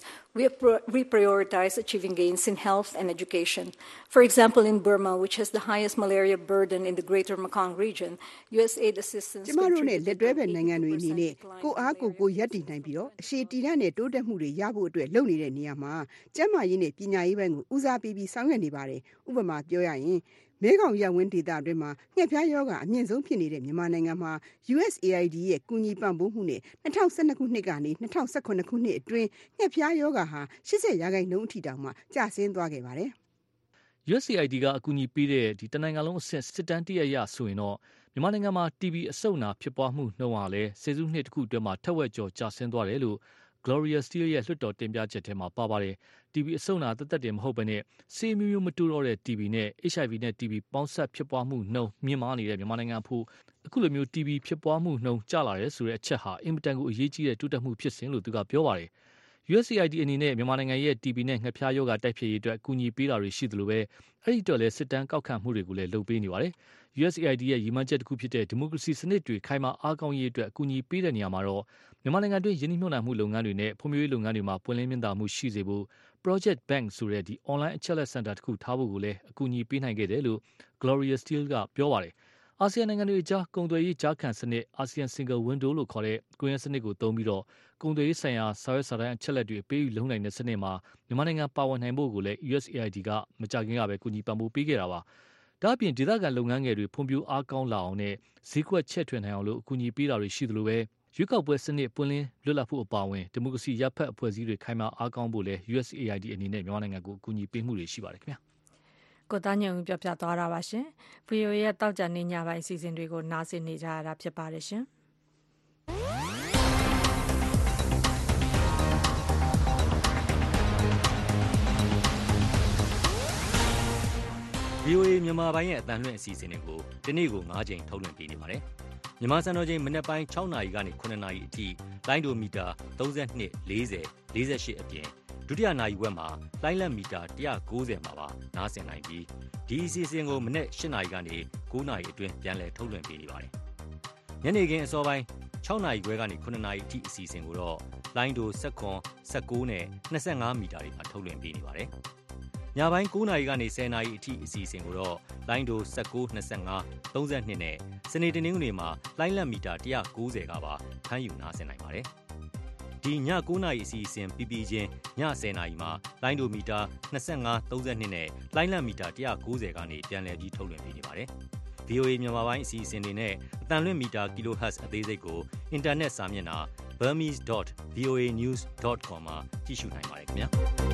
we prioritize achieving gains in health and education. For example, in Burma, which has the highest malaria burden in the Greater Mekong region, USAID assistance ကျမတို့နဲ့လက်တွဲဘက်နိုင်ငံတွေအနေနဲ့ကိုအားကိုရပ်တည်နိုင်ပြီးတော့အရှိတီရနဲ့တိုးတက်မှုတွေရဖို့အတွက်လုပ်နေတဲ့နေရာမှာကျန်းမာရေးနဲ့ပညာရေးဘက်ကိုဦးစားပေးပြီးဆောင်ရွက်နေပါတယ်။ဥပမာပြောရရင်မဲခေါင်ရပ်ဝန်းဒေသအတွင်းမှာငှက်ဖျားရောဂါအမြင့်ဆုံးဖြစ်နေတဲ့မြန်မာနိုင်ငံမှာ USAID ရဲ့ကူညီပံ့ပိုးမှုနဲ့2012ခုနှစ်ကနေ2018ခုနှစ်အတွင်းငှက်ဖျားရောဂါဟာ80%အထိတောင်မှကျဆင်းသွားခဲ့ပါတယ်။ USAID ကအကူအညီပေးတဲ့ဒီတနိုင်ငံလုံးအဆင့်စစ်တမ်းတရရဆိုရင်တော့မြန်မာနိုင်ငံမှာ TB အဆုတ်နာဖြစ်ပွားမှုနှုန်းဟာလည်းဆယ်စုနှစ်တစ်ခုအတွင်းမှာထက်ဝက်ကျော်ကျဆင်းသွားတယ်လို့ Gloria Steele ရဲ့လွှတ်တော်တင်ပြချက်ထဲမှာပါပါတယ်။ TB အဆုတ်နာသက်သက်တင်မဟုတ်ဘဲနဲ့ဆေးမျိုးမတူတော့တဲ့ TB နဲ့ HIV နဲ့ TB ပေါင်းဆက်ဖြစ်ပွားမှုနှုန်းမြင့်မားနေတဲ့မြန်မာနိုင်ငံဖို့အခုလိုမျိုး TB ဖြစ်ပွားမှုနှုန်းကျလာတယ်ဆိုတဲ့အချက်ဟာအင်မတန်ကိုအရေးကြီးတဲ့တိုးတက်မှုဖြစ်စဉ်လို့သူကပြောပါတယ်။ USAID အနေနဲ့မြန်မာနိုင်ငံရဲ့ TB နဲ့ငှက်ဖျားရောဂါတိုက်ဖျက်ရေးအတွက်အကူအညီပေးတာတွေရှိသလိုပဲအဲ့ဒီအတွက်လည်းစစ်တမ်းကောက်ခံမှုတွေကိုလည်းလုပ်ပေးနေပါတယ်။ USAID ရဲ့ရည်မှန်းချက်တစ်ခုဖြစ်တဲ့ဒီမိုကရေစီစနစ်တွေခိုင်မာအားကောင်းရေးအတွက်အကူအညီပေးတဲ့နေရာမှာတော့မြန်မာနိုင်ငံတွင်းယင်းနှိမ့်နှံမှုလုပ်ငန်းတွေနဲ့ဖွံ့ဖြိုးရေးလုပ်ငန်းတွေမှာပွင့်လင်းမြင်သာမှုရှိစေဖို့ Project Bank ဆိုတဲ့ဒီ online အချက်လက်စင်တာတစ်ခုထားဖို့ကိုလည်းအကူအညီပေးနိုင်ခဲ့တယ်လို့ Gloria Steele ကပြောပါတယ်။အာဆီယံနိုင်ငံတွေအကြားကုန်သွယ်ရေးကြားခံစနစ် ASEAN Single Window လို့ခေါ်တဲ့ကွန်ရက်စနစ်ကိုသုံးပြီးတော့ကုန်သွယ်ရေးဆိုင်ရာစာရွက်စာတမ်းအချက်လက်တွေအပေးယူလုပ်နိုင်တဲ့စနစ်မှာမြန်မာနိုင်ငံပါဝင်နိုင်ဖို့ကိုလည်း USAID ကမကြာခင်ကပဲကူညီပံ့ပိုးပေးခဲ့တာပါ။ဒါ့အပြင်ဒေသခံလုပ်ငန်းငယ်တွေဖွံ့ဖြိုးအားကောင်းလာအောင်နဲ့ဈေးကွက်ချဲ့ထွင်နိုင်အောင်လို့အကူအညီပေးတာတွေရှိသလိုပဲရွေးကောက်ပွဲစနစ်ပွင့်လင်းလွတ်လပ်ဖို့အပါအဝင်ဒီမိုကရေစီရပ်ဖက်အဖွဲ့အစည်းတွေခိုင်မာအားကောင်းဖို့လည်း USAID အနေနဲ့မြန်မာနိုင်ငံကိုအကူအညီပေးမှုတွေရှိပါတယ်ခင်ဗျာကိုသားညုံပြောပြသွားတာပါရှင် VOA ရဲ့တောက်ကြနေညပိုင်းအစီအစဉ်တွေကိုနားဆင်နေကြရတာဖြစ်ပါတယ်ရှင် VOA မြန်မာပိုင်းရဲ့အသံလွှင့်အစီအစဉ်တွေကိုဒီနေ့ကို9ချိန်ထုတ်လွှင့်ပေးနေပါတယ်။မြန်မာစံတော်ချိန်မနက်ပိုင်း6နာရီကနေ9နာရီအထိလိုင်းဒိုမီတာ32 40 48အပြင်ဒဒုတိယနာရီဝက်မှာလှိုင်းလက်မီတာ190မှာပါနားဆင်နိုင်ပြီးဒီအစီအစဉ်ကိုမနေ့8နာရီကနေ9နာရီအတွင်းပြန်လည်ထုတ်လွှင့်ပေးနေပါတယ်ညနေခင်းအစောပိုင်း6နာရီခွဲကနေ9နာရီအထိအစီအစဉ်ကိုတော့လိုင်းဒို19နဲ့25မီတာတွေမှာထုတ်လွှင့်ပေးနေပါတယ်ညပိုင်း9နာရီကနေ10နာရီအထိအစီအစဉ်ကိုတော့လိုင်းဒို1925 32နဲ့စနေတနင်္ဂနွေမှာလိုင်းလက်မီတာ190ကပါဖမ်းယူနားဆင်နိုင်ပါတယ်ဒီည9နာရီအစီအစဉ်ပြီးပြီးချင်းည10နာရီမှာလိုင်းဒိုမီတာ25 32နဲ့လိုင်းလက်မီတာ190ကနေပြန်လည်ပြီးထုတ်လွှင့်ပေးနေပါတယ်VOA မြန်မာပိုင်းအစီအစဉ်တွေနဲ့အတန်လွင့်မီတာ kHz အသေးစိတ်ကိုအင်တာနက်စာမျက်နှာ burmese.voanews.com မှာကြည့်ရှုနိုင်ပါတယ်ခင်ဗျာ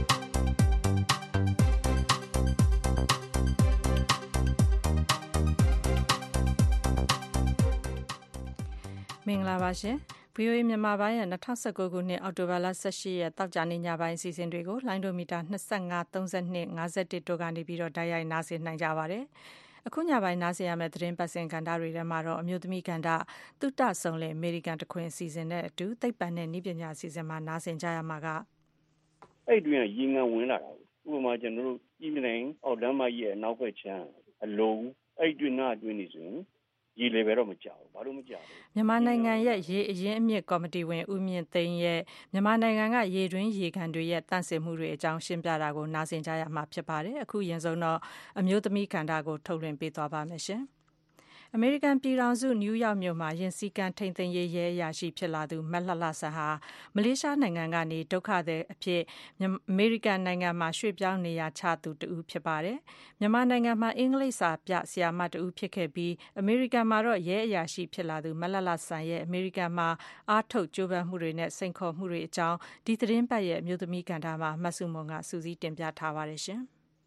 မင်္ဂလာပါရှင် VOA မြန်မာပိုင်းရဲ့2019ခုနှစ်အောက်တိုဘာလ18ရက်တောက်ကြနေညပိုင်းအစီအစဉ်တွေကိုလိုင်းဒိုမီတာ25 32 51တို့ကနေပြီးတော့တိုက်ရိုက်နားဆင်နိုင်ကြပါတယ်အခုညပိုင်းနားဆင်ရမယ့်သတင်းပတ်စင်ကဏ္ဍတွေထဲမှာတော့အမျိုးသမီးကဏ္ဍသုတဆုံလေအမေရိကန်တခွင်အစီအစဉ်နဲ့အတူသိပ္ပံနဲ့နည်းပညာအစီအစဉ်မှာနားဆင်ကြရမှာကအဲ့တွင်ရေငန်ဝင်လာတာဥပမာကျွန်တော်တို့ပြည်နယ်အောက်လမ်းမကြီးရဲ့နောက်ဘက်ချမ်းအလုံးအဲ့တွင်နာတွင်နေဆိုရင်ရေလေပဲတော့မကြောက်ဘူးဘာလို့မကြောက်ဘူးမြန်မာနိုင်ငံရဲ့ရေအရင်းအမြစ်ကော်မတီဝင်ဦးမြင့်သိန်းရဲ့မြန်မာနိုင်ငံကရေတွင်းရေကန်တွေရဲ့တန့်စင်မှုတွေအကြောင်းရှင်းပြတာကိုနားဆင်ကြရမှာဖြစ်ပါတယ်အခုရင်ဆုံးတော့အမျိုးသမီးကဏ္ဍကိုထုတ်လွှင့်ပေးသွားပါမယ်ရှင်အမေရိကန်ပြည်ထောင်စုနယူးယောက်မြို့မှာယင်စီကန်ထိန်သိမ်းရေးရဲအရာရှိဖြစ်လာသူမက်လှလှဆန်ဟာမလေးရှားနိုင်ငံကနေဒုက္ခသည်အဖြစ်အမေရိကန်နိုင်ငံမှာရွှေ့ပြောင်းနေရချသူတဦးဖြစ်ပါတယ်မြန်မာနိုင်ငံမှာအင်္ဂလိပ်စာပြဆရာမတဦးဖြစ်ခဲ့ပြီးအမေရိကန်မှာတော့ရဲအရာရှိဖြစ်လာသူမက်လှလှဆန်ရဲ့အမေရိကန်မှာအားထုတ်ကြိုးပမ်းမှုတွေနဲ့စိန်ခေါ်မှုတွေအကြောင်းဒီသတင်းပတ်ရဲ့အမျိုးသမီးကဏ္ဍမှာမဆုမွန်ကစူးစီးတင်ပြထားပါတယ်ရှင်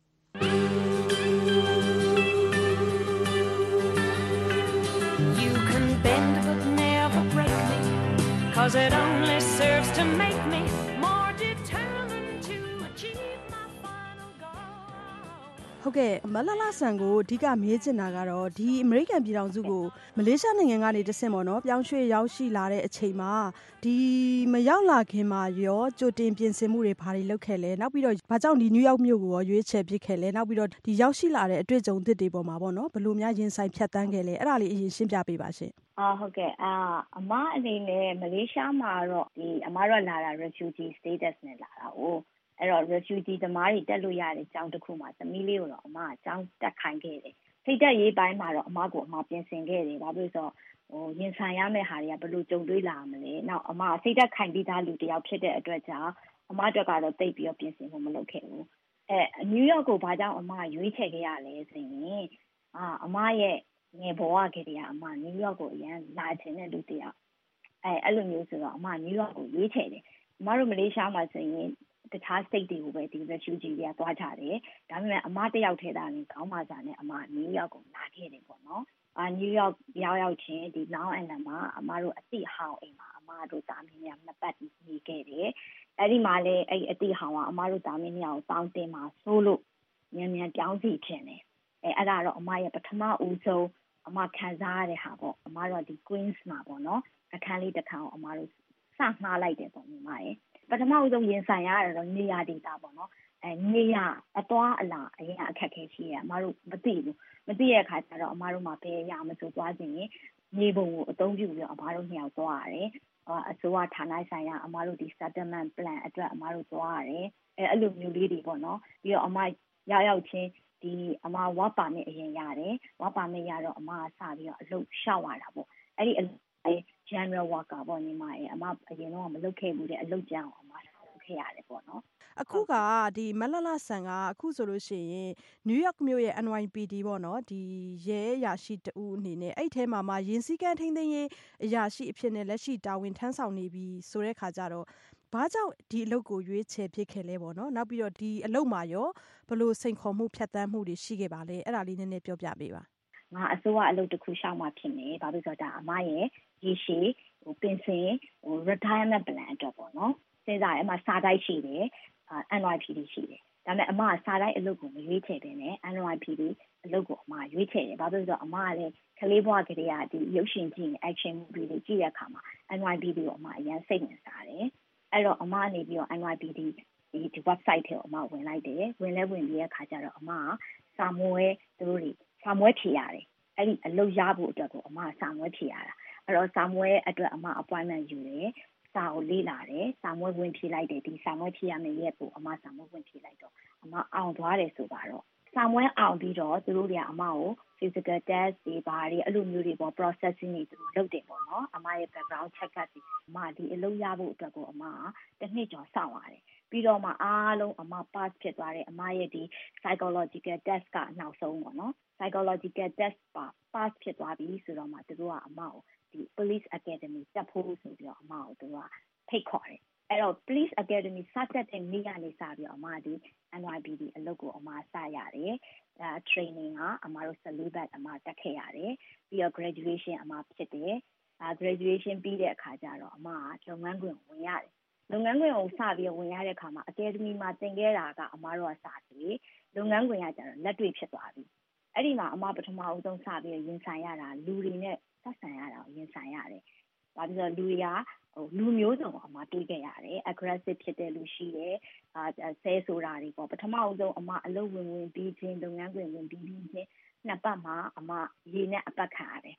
Bend but never break me, 'cause it only serves to make me more determined to achieve my final goal. ဟုတ်ကဲ့မလှလှဆန်ကိုအဓိကမေးချင်တာကတော့ဒီအမေရိကန်ပြည်ထောင်စုကိုမလေးရှားနိုင်ငံကနေတဆင့်ပေါ့နော်ပြောင်းရွှေ့ရောက်ရှိလာတဲ့အချိန်မှာဒီမရောက်လာခင်မှာရောကြိုတင်ပြင်ဆင်မှုတွေဘာတွေလုပ်ခဲ့လဲနောက်ပြီးတော့ဘာကြောင့်ဒီနယူးယောက်မြို့ကိုရောရွေးချယ်ဖြစ်ခဲ့လဲနောက်ပြီးတော့ဒီရောက်ရှိလာတဲ့အတွေ့အကြုံသစ်တွေပေါ်မှာပေါ့နော်ဘယ်လိုများရင်ဆိုင်ဖြတ်သန်းခဲ့လဲအဲ့ဒါလေးအရင်ရှင်းပြပေးပါရှင်ဟုတ်ကဲ့အမအနေနဲ့မလေးရှားမှာတော့ဒီအမတို့လာတာ refugee status နဲ့လာတာ哦အဲ့တော့ refugee သမားတွေတက်လို့ရတဲ့အကြောင်းတစ်ခုမှာသမီးလေးကိုတော့အမအကြောင်းတက်ခိုင်းခဲ့တယ်ထိတ်တက်ရေးပိုင်းမှာတော့အမကိုအမပြင်ဆင်ခဲ့တယ်ဘာလို့လဲဆိုတော့ရင်ဆိုင်ရမယ့်ဟာတွေကဘယ်လိုကြုံတွေ့လာမလဲနောက်အမစိတ်တက်ခိုင်ပြီးသားလူတစ်ယောက်ဖြစ်တဲ့အတွက်ကြောင့်အမအတွက်ကတော့တိတ်ပြီးတော့ပြင်ဆင်ဖို့မလုပ်ခဲ့ဘူးနယူးယောက်ကိုဘာကြောင့်အမရွေးချယ်ခဲ့ရလဲဆိုရင်အမရဲ့ငယ်ဘဝကတည်းကအမနယူးယောက်ကိုအရင်လာချင်တဲ့လူတစ်ယောက်အဲ့လိုမျိုးဆိုတော့အမနယူးယောက်ကိုရွေးချယ်တယ်အမတို့မလေးရှားမှာဆိုရင်တခြား state တွေကိုပဲဒီ refugee တွေကသွားကြတယ်ဒါပေမဲ့အမတစ်ယောက်ထဲသာနေခေါင်းမာစာနဲ့အမနယူးယောက်ကိုလာခဲ့တယ်ပေါ့နော်နယူးယောက်ရောက်ချင်းဒီ Long Island မှာအမတို့အတိဟောင်းအိမ်မှာအမတို့သားမီးများနှစ်ပတ်နေခဲ့တယ်အဲ့ဒီမှာလေအဲ့အတိဟောင်းကအမတို့သားမီးများကိုတောင်းတင်မှာစိုးလို့မြန်မြန်ပြောင်းစီခြင်းတယ်အဲ့ဒါတော့အမရဲ့ပထမဦးဆုံးအမခံစားရတဲ့ဟာပေါ့အမတို့ဒီ Queens မှာပေါ့နော်အခန်းလေးတစ်ခါကိုအမတို့စငှားလိုက်တယ်ပေါ့ညီမရဲ့ပထမဦးဆုံးရင်ဆိုင်ရတာတော့နေရာဒေတာပေါ့နော်နေရာအသွားအလာအရင်အခက်ခဲရှိရအမတို့မသိဘူးမသိတဲ့အခါကျတော့အမတို့မှာဘယ်ရမဆိုသွားခြင်းရင်မြေပုံကိုအသုံးပြုပြီးတော့အမတို့နှစ်ယောက်သွားရတယ်အစိုးရဌာနဆိုင်ရာအမတို့ဒီ settlement plan အတွက်အမတို့သွားရတယ်အဲ့လိုမျိုးလေးတွေပေါ့နော်ပြီးတော့အမရောက်ချင်းဒီအမဝါပါနဲ့အရင်ရတယ်ဝါပါနဲ့ရတော့အမစပြီးတော့အလုပ်ရှောက်ရတာပေါ့အဲ့ဒီgeneral worker ပေါ့ညီမရဲ့အမအရင်တော့မလုပ်ခဲ့ဘူးတဲ့အလုပ်ကြောင်အမလုပ်ခဲ့ရတယ်ပေါ့နော်အခုကဒီမလှလှဆန်ကအခုဆိုလို့ရှိရင်နယူးယောက်မြို့ရဲ့ NYPD ပေါ့နော်ဒီရဲအရာရှိတူအနေနဲ့အဲ့ထဲမှာရင်စည်းကမ်းထိန်းသိမ်းရေးအရာရှိအဖြစ်နဲ့လက်ရှိတာဝန်ထမ်းဆောင်နေပြီဆိုတဲ့ခါကျတော့ဘာကြောင့်ဒီအလုပ်ကိုရွေးချယ်ဖြစ်ခဲ့လဲပေါ့နော်နောက်ပြီးတော့ဒီအလုပ်မှာရောဘယ်လိုစိန်ခေါ်မှုဖြတ်သန်းမှုတွေရှိခဲ့ပါလဲအဲ့ဒါလေးနည်းနည်းပြောပြပေးပါငါအစိုးရအလုပ်တစ်ခုရှောက်မှဖြစ်နေဘာလို့ဆိုတော့ဒါအမရဲ့ရေရှည်ပင်စင်retirement plan အတွက်ပေါ့နော်စဉ်းစားရအမစာတိုက်ရှိတယ်NYPD ရှိတယ်ဒါပေမဲ့အမစာတိုက်အလုပ်ကိုမရွေးချယ်ဘဲနဲ့ NYPD အလုပ်ကိုအမရွေးချယ်တယ်ဘာလို့ဆိုတော့အမကလည်းကလေးဘဝကတည်းကဒီရုပ်ရှင်ကြည့်နေ action movie တွေကြည့်တဲ့အခါမှာ NYPD ကိုအမအရင်စိတ်ဝင်စားတယ်အဲ့တော့အမအနေပြီးတော့ NYPD ဒီ website ထဲကိုအမဝင်လိုက်တယ်ဝင်ပြီးတဲ့အခါကျတော့အမကစာမွေးသူတို့တွေစာမွေးဖြေရတယ်အဲ့ဒီအလုပ်ရဖို့အတွက်ကိုအမစာမွေးဖြေရတာအဲ့တော့စာမွေးအတွက်အမ appointment ယူတယ်စာကိုလေ့လာတယ်စာမွေးဝင်ဖြေလိုက်တယ်ဒီစာမွေးဖြေရမယ့်ရက်ကိုအမစာမွေးဝင်ဖြေလိုက်တော့အမအောင်သွားတယ်ဆိုပါတော့စာမွေးအောင်ပြီးတော့သူတို့တွေကအမကို physical test တွေဘာတွေအဲ့လိုမျိုးတွေပေါ့ processing တွေသူတို့လုပ်တယ်ပေါ့နော်အမရဲ့ background check up တွေအမဒီအလုပ်ရဖို့အတွက်ကိုအမကတစ်နှစ်ကျော်စောင့်ရတယ်ပြီးတော့မှအားလုံးအမ pass ဖြစ်သွားတယ်အမရဲ့ဒီ psychological test ကနောက်ဆုံးပေါ့နော် psychological test pass ဖြစ်သွားပြီဆိုတော့မှသူတို့ကအမကိုဒီ police academy တက်ဖို့ဆိုပြီးတော့အမကိုသူတို့ကဖိတ်ခေါ်တယ်အဲ့တော့ police academy စတက်တဲ့နေ့ကနေစပြီးတော့အမဒီ NYPD အလုပ်ကိုအမစရတယ်training ကအမတို့14 batch အမတက်ခဲ့ရတယ်ပြီးတော့ graduation အမဖြစ်တယ်graduation ပြီးတဲ့အခါကျတော့အမကလုပ်ငန်းခွင်ဝင်ရတယ်လုပ်ငန်းခွင်ကိုစပြီးဝင်ရတဲ့အခါမှာ academy မှာသင်ခဲ့တာကအမတို့ကစပြီးလုပ်ငန်းခွင်ကကျတော့လက်တွေ့ဖြစ်သွားပြီအဲ့ဒီမှာအမပထမအဆုံးစပြီးရင်ဆိုင်ရတာလူတွေနဲ့ဆက်ဆံရတာကိုရင်ဆိုင်ရတယ်။ဘာဖြစ်လို့လူတွေကလူမျိုးစုံအမတွေးခဲ့ရတယ် aggressive ဖြစ်တဲ့လူရှိတယ်ဆဲဆိုတာတွေပေါ့ပထမအဆုံးအမအလုပ်ဝင်ပြီးချင်းလုပ်ငန်းခွင်ဝင်ပြီးချင်းနှစ်ပတ်မှာအမရေနဲ့အပတ်ခံရတယ်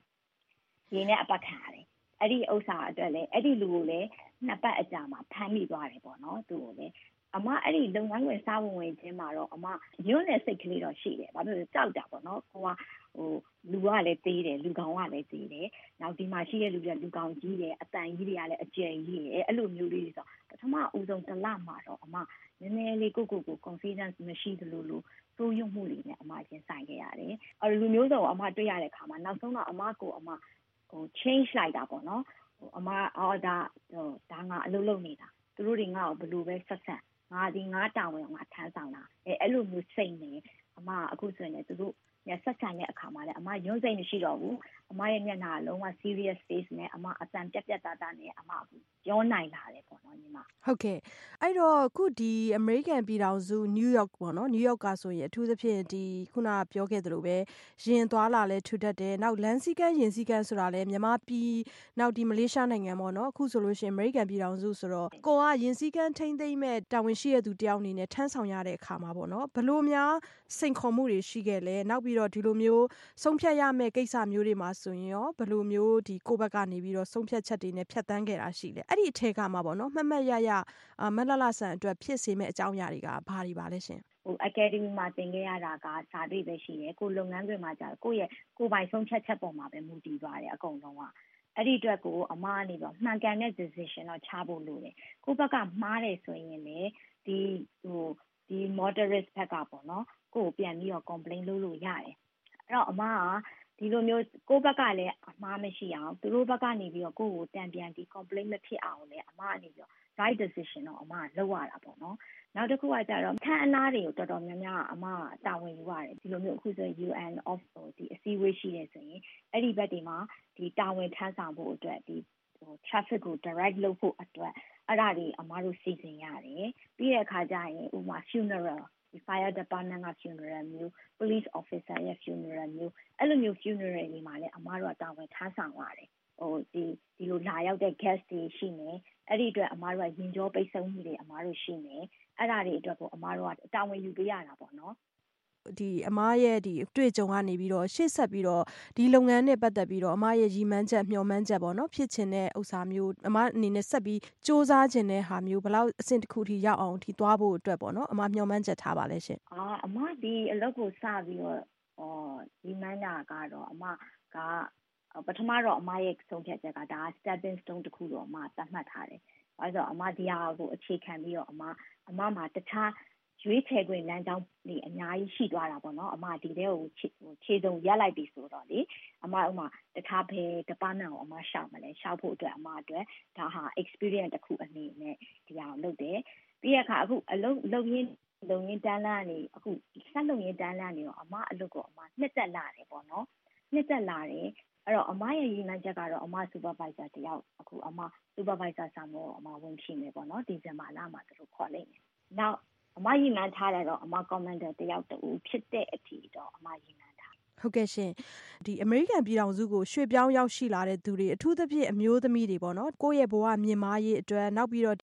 အဲ့ဒီဥစ္စာအတွက်လည်းအဲ့ဒီလူကိုလည်းနှစ်ပတ်အကြာမှာဖမ်းမိသွားတယ်ပေါ့နော်သူ့ကိုလည်းအမအဲ့ဒီလုပ်ငန်းခွင်စားဝင်ချင်းမှာတော့အမညွန့်တဲ့စိတ်ကလေးတော့ရှိတယ်ဘာဖြစ်လို့ကြောက်တာပေါ့နော်ကိုကလူကလည်းသေးတယ်လူကောင်ကလည်းသေးတယ်နောက်ဒီမှာရှိတဲ့လူတွေကလူကောင်ကြီးတယ်အတန်ကြီးတွေကလည်းအကျယ်ကြီးတယ်အဲ့လိုမျိုးလေးတွေဆိုပထမဦးဆုံးတစ်လမှာတော့အမနည်းနည်းလေးကို confidence မရှိသလိုစိုးရွံ့မှုတွေနဲ့အမရင်ဆိုင်ခဲ့ရတယ်အဲ့လူမျိုးစုံအမတွေ့ရတဲ့အခါမှာနောက်ဆုံးတော့အမကိုအမchange လိုက်တာပေါ့နော်အမဒါငါအလုပ်လုပ်နေတာသူတို့တွေငါ့ကိုဘယ်လိုပဲဆက်ဆက်ငါတာဝန်ငါထမ်းဆောင်တာအဲ့လိုမျိုးစိတ်နဲ့အမအခုဆိုရင်သူတို့ဆက်ဆံတဲ့အခါမှာလည်းအမရုံးစိတ်မရှိတော့ဘူးအမရဲ့မျက်နှာလုံးဝ serious face နဲ့အမအတန်ပြတ်သားနဲ့အမအခုပြောနိုင်လာတယ်ပေါ့နော်ညီမဟုတ်ကဲ့အဲ့တော့ခုဒီ American ပြည်ထောင်စု New York ပေါ့နော် New York ကဆိုရင်အထူးသဖြင့်ဒီခုနပြောခဲ့သလိုပဲရင်သွားလာလဲထူထပ်တယ်နောက်လမ်းစည်းကမ်းရင်စည်းကမ်းဆိုတာလဲမြန်မာပြည်နောက်ဒီမလေးရှားနိုင်ငံပေါ့နော်အခုဆိုလို့ရှိရင် American ပြည်ထောင်စုဆိုတော့ကိုကရင်စည်းကမ်းထိမ့်သိမ့်မဲ့တာဝန်ရှိတဲ့သူတယောက်အနေနဲ့ထမ်းဆောင်ရတဲ့အခါမှာပေါ့နော်ဘယ်လိုများစိန်ခေါ်မှုတွေရှိခဲ့လဲနောက်ပြီးတော့ဒီလိုမျိုးဆုံးဖြတ်ရမယ့်ကိစ္စမျိုးတွေမှာဆိုရင်ရောဘယ်လိုမျိုးဒီကိုယ့်ဘက်ကနေပြီးတော့ဆုံးဖြတ်ချက်တွေနဲ့ဖြတ်သန်းခဲ့တာရှိလဲအဲ့ဒီအထက်ကမှာပေါ့နော်မှတ်မှတ်ရမလှလှဆန်အတွက်ဖြစ်စေမယ့်အကြောင်းအရာတွေကဘာတွေပါလဲရှင် academy မှာသင်ခဲ့ရတာကစာပေပဲရှိတယ်ကိုလုပ်ငန်းတွေမှာကြာကိုယ့်ရဲ့ကိုယ်ပိုင်ဆုံးဖြတ်ချက်ပေါ်မှာပဲမူတည်သွားတယ်အကုန်လုံးကအဲ့ဒီအတွက်ကိုအမအနေနဲ့မှန်ကန်တဲ့ decision တော့ချဖို့လိုတယ်ကိုယ့်ဘက်ကမှားတယ်ဆိုရင်လည်းဒီ moderate ဘက်ကပေါ့နော်ကိုယ်ပြန်ပြီးတော့ complain လုပ်လို့ရတယ်အဲ့တော့အမကဒီလိုမျိုးကိုယ့်ဘက်ကလည်းအမှားမရှိအောင်သူတို့ဘက်ကနေပြီးတော့ကိုယ့်ကိုတန်ပြန်ဒီ complain မဖြစ်အောင်လည်းအမအနေပြီးတော့ right decision တော့အမလုပ်ရတာပေါ့နော်နောက်တစ်ခုကကြတော့ခန့်အနားတွေကိုတော်တော်များများအမတာဝန်ယူရတယ်ဒီလိုမျိုးအခုဆို UN of ဒီအစည်းအဝေးရှိတယ်ဆိုရင်အဲ့ဒီဘက်တွေမှာဒီတာဝန်ထမ်းဆောင်ဖို့အတွက်ဒီtraffic ကို direct လုပ်ဖို့အတွက်အဲ့ဒါတွေအမတို့စီစဉ်ရတယ်ပြီးတဲ့အခါကျရင်ဥပမာ funeral ဒီ fire department က funeral မျိုး police officer ရဲ့ funeral မျိုးအဲ့လိုမျိုး funeral တွေမှာလည်းအမတို့ကတာဝန်ထမ်းဆောင်ရတယ်ဒီလိုလာရောက်တဲ့ guest တွေရှိမယ်အဲ့ဒီအတွက်အမတို့ကရင်ကြောပိတ်ဆို့မှုတွေအမတို့ရှိမယ်အဲ့ဒါတွေအတွက်ကိုအမတို့ကတာဝန်ယူပေးရတာပေါ့နော်ဒီအမရဲ့ဒီအတွေ့အကြုံကနေပြီးတော့ရှေ့ဆက်ပြီးတော့ဒီလုပ်ငန်းနဲ့ပတ်သက်ပြီးတော့အမရဲ့ရည်မှန်းချက်မျှော်မှန်းချက်ပေါ့နော်ဖြစ်ချင်တဲ့ဥစ္စာမျိုးအမအနေနဲ့ဆက်ပြီးစူးစမ်းချင်တဲ့ဟာမျိုးဘယ်လောက်အဆင့်တစ်ခုထိရောက်အောင်ထိသွားဖို့အတွက်ပေါ့နော်အမမျှော်မှန်းချက်ထားပါလဲရှင်အမဒီအလုပ်ကိုစပြီးတော့ရည်မှန်းတာကတော့အမကပထမတော့အမရဲ့ဆုံးဖြတ်ချက်ကဒါ stepping stone တစ်ခုတော့အမသတ်မှတ်ထားတယ်။ဘာလို့ဆိုတော့အမဒီဟာကိုအခြေခံပြီးတော့အမမှာတခြားရွေးချယ်ခွင့်လမ်းကြောင်းတွေအများကြီးရှိသွားတာပေါ့နော်။အမဒီတဲ့ကိုခြေစုံရက်လိုက်ပြီဆိုတော့လေအမဥမာတခြားဘယ် department ကိုအမရှောက်မလဲရှောက်ဖို့အတွက်အမအတွက်ဒါဟာ experience တစ်ခုအနေနဲ့ဒီဟာကိုလုပ်တယ်။ပြီးတဲ့အခါအခုအလုပ်လုပ်ရင်းလုံရင်းတန်းလန်းနေအခုဆက်လုံရင်းတန်းလန်းနေတော့အမအလုပ်ကိုအမနှစ်သက်လာတယ်ပေါ့နော်။နှစ်သက်လာတယ်အဲ့တော့အမရဲ့ရည်မှန်းချက်ကတော့အမ supervisor တယောက်အခုအမ supervisor ဆာမို့အမဝင်ဖြည့်မယ်ပေါ့နော်ဒီဇင်ဘာလမှာသူတို့ခေါ်လိုက်မယ်။နောက်အမရည်မှန်းထားတယ်တော့အမ commander တယောက်တူဖြစ်တဲ့အထိတော့အမရည်မှန်းထားဟုတ်ကဲ့ရှင်ဒီအမေရိကန်ပြည်ထောင်စုကိုရွှေ့ပြောင်းရောက်ရှိလာတဲ့သူတွေအထူးသဖြင့်အမျိုးသမီးတွေပေါ့နော်ကိုယ့်ရဲ့ဘဝမြင့်မားရေးအတွက်နောက်ပြီးတော့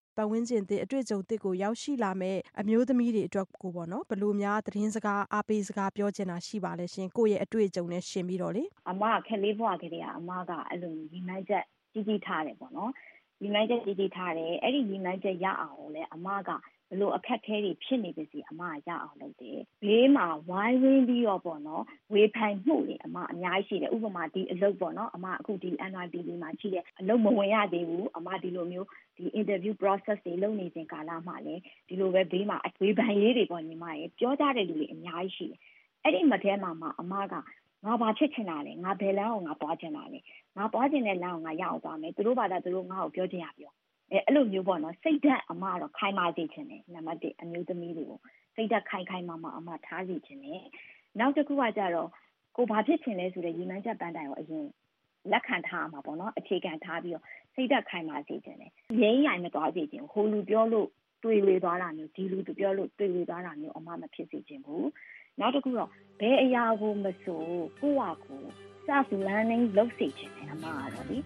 ပတ်ဝန်းကျင်အတွေ့အကြုံကိုရောက်ရှိလာမဲ့အမျိုးသမီးတွေအတွက်ကိုပေါ့နော်ဘယ်လိုများသတင်းစကားအားပေးစကားပြောချင်တာရှိပါလဲရှင်ကိုယ့်ရဲ့အတွေ့အကြုံနဲ့ရှင်ပြီးတော့လေအမခက်လေးဘွားကလေးကအမကအဲ့လိုညီမချက်ကြီးထားတယ်ပေါ့နော်ညီမချက်ကြီးထားတယ်အဲ့ဒီညီမချက်ရအောင်လဲအမကဘလို့အခက်ခဲတွေဖြစ်နေပါစေအမရအောင်လုပ်တယ်ဘေးမှာဝိုင်းဝန်းပြီးတော့ပေါ့နော်ဝေဖန်မှုတွေအမအများကြီးရှိတယ်ဥပမာဒီအလုပ်ပေါ့နော်အမအခုဒီ NYPD မှာရှိတယ်အလုပ်မဝင်ရသေးဘူးအမဒီလိုမျိုးဒီ interview process တွေလုပ်နေစဉ်ကာလမှာလည်းဒီလိုပဲဘေးမှာဝေဖန်ရေးတွေပေါ့ညီမရေပြောကြတဲ့လူတွေအများကြီးရှိတယ်အဲ့ဒီမထဲမှာအမကငါဘာဖြစ်ချင်တာလဲငါဘယ်လမ်းကိုငါသွားချင်တာလဲငါသွားချင်တဲ့လမ်းကိုငါရအောင်သွားမယ်သူတို့ဘာသာသူတို့ငါ့ကိုပြောချင်ရပြောအဲ့လိုမျိုးပေါ့နော်စိတ်ဓာတ်အမတော့ခိုင်မာစေချင်တယ်နံပါတ်1အမျိုးသမီးတွေကိုစိတ်ဓာတ်ခိုင်မာအမထားစေချင်တယ်နောက်တစ်ခုကကြတော့ကိုဘာဖြစ်ချင်လဲဆိုတဲ့ရည်မှန်းချက်ပန်းတိုင်ကိုအရင်လက်ခံထားမှာပေါ့နော်အခြေခံထားပြီးတော့စိတ်ဓာတ်ခိုင်မာစေချင်တယ်ရင်းရိုင်မသွားစေချင်ဟိုလူပြောလို့တွေ့ဝေသွားတာမျိုးဒီလူပြောလို့တွေ့ဝေသွားတာမျိုးအမမဖြစ်စေချင်ဘူးနောက်တစ်ခုတော့ဘယ်အရာကိုမဆိုကိုယ့်ဟာကိုယ် self learning လုပ်စေချင်တယ်အမကတော့လေ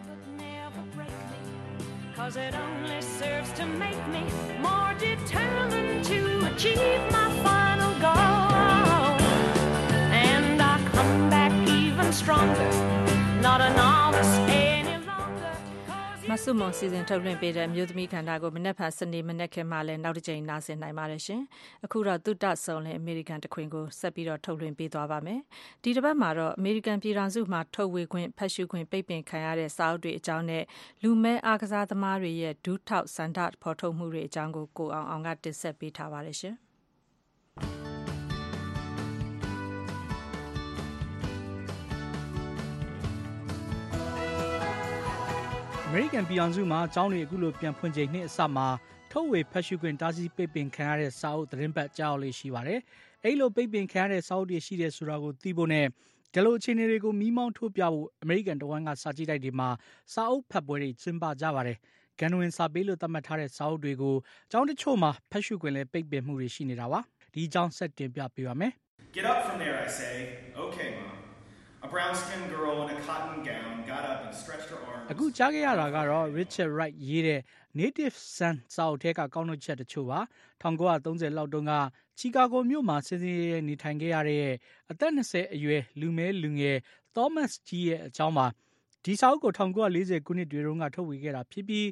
Cause it only serves to make me more determined to achieve my final goal. And I come back even stronger, not a novice any longer. မဆုမွန်စီစဉ်ထုတ်လွှင့်ပေးတဲ့အမျိုးသမီးခန္ဓာကိုမနက်ဖြန်စနေမနက်ခင်းမှလည်းနောက်တစ်ကြိမ်နားဆင်နိုင်ပါတယ်ရှင်။အခုတော့သုတဆုံလင်အမေရိကန်တခွင်ကိုဆက်ပြီးတော့ထုတ်လွှင့်ပေးသွားပါမယ်။ဒီတစ်ပတ်မှာတော့အမေရိကန်ပြည်ထောင်စုမှာထုတ်ဝေခွင့်ဖတ်ရှုခွင့်ပိတ်ပင်ခံရတဲ့စာအုပ်တွေအကြောင်းနဲ့လူမဲအားကစားသမားတွေရဲ့ဒူးထောက်စန္ဒဖော်ထုတ်မှုတွေအကြောင်းကိုအောင်ကတင်ဆက်ပေးထားပါတယ်ရှင်။အမေရိကန်ပြည်ထောင်စုမှာကျောင်းတွေအခုလိုပြန်ဖွင့်ချိန်နှစ်အစမှာထုတ်ဝေဖတ်ရှုခွင့်တားဆီးပိတ်ပင်ခံရတဲ့စာအုပ်သတင်းပတ်ကြောက်လေးရှိပါတယ်။အဲ့လိုပိတ်ပင်ခံရတဲ့စာအုပ်တွေရှိတဲ့ဆိုတာကိုသိဖို့နဲ့ဒီလိုအခြေအနေတွေကိုမီးမောင်းထိုးပြဖို့အမေရိကန်တဝန်းကစာကြည့်တိုက်တွေမှာစာအုပ်ဖတ်ပွဲတွေကျင်းပကြပါတယ်။ကန်ဝင်စာပေးလို့သတ်မှတ်ထားတဲ့စာအုပ်တွေကိုကျောင်းတချို့မှာဖတ်ရှုခွင့်လည်းပိတ်ပင်မှုတွေရှိနေတာပါ။ဒီအကြောင်းဆက်တင်ပြပေးပါမယ်။ Get up from there, I say. Okay, Mom.A brown-skinned girl in a cotton gown got up and stretched her arms. အခုကြားခဲ့ရတာကတော့ Richard Wright ရေးတဲ့ Native Son စာအုပ်ထဲကကောက်နှုတ်ချက်တချို့ပါ1930လောက်တုန်းကချီကာဂိုမြို့မှာစင်စင်ရဲနေထိုင်ခဲ့ရတဲ့အသက်20အရွယ်လူမဲလူငယ် Thomas G ရဲ့အကြောင်းပါဒီစာအုပ်ကို1940ခုနှစ်တွေတုန်းကထုတ်ဝေခဲ့တာဖြစ်ပြီး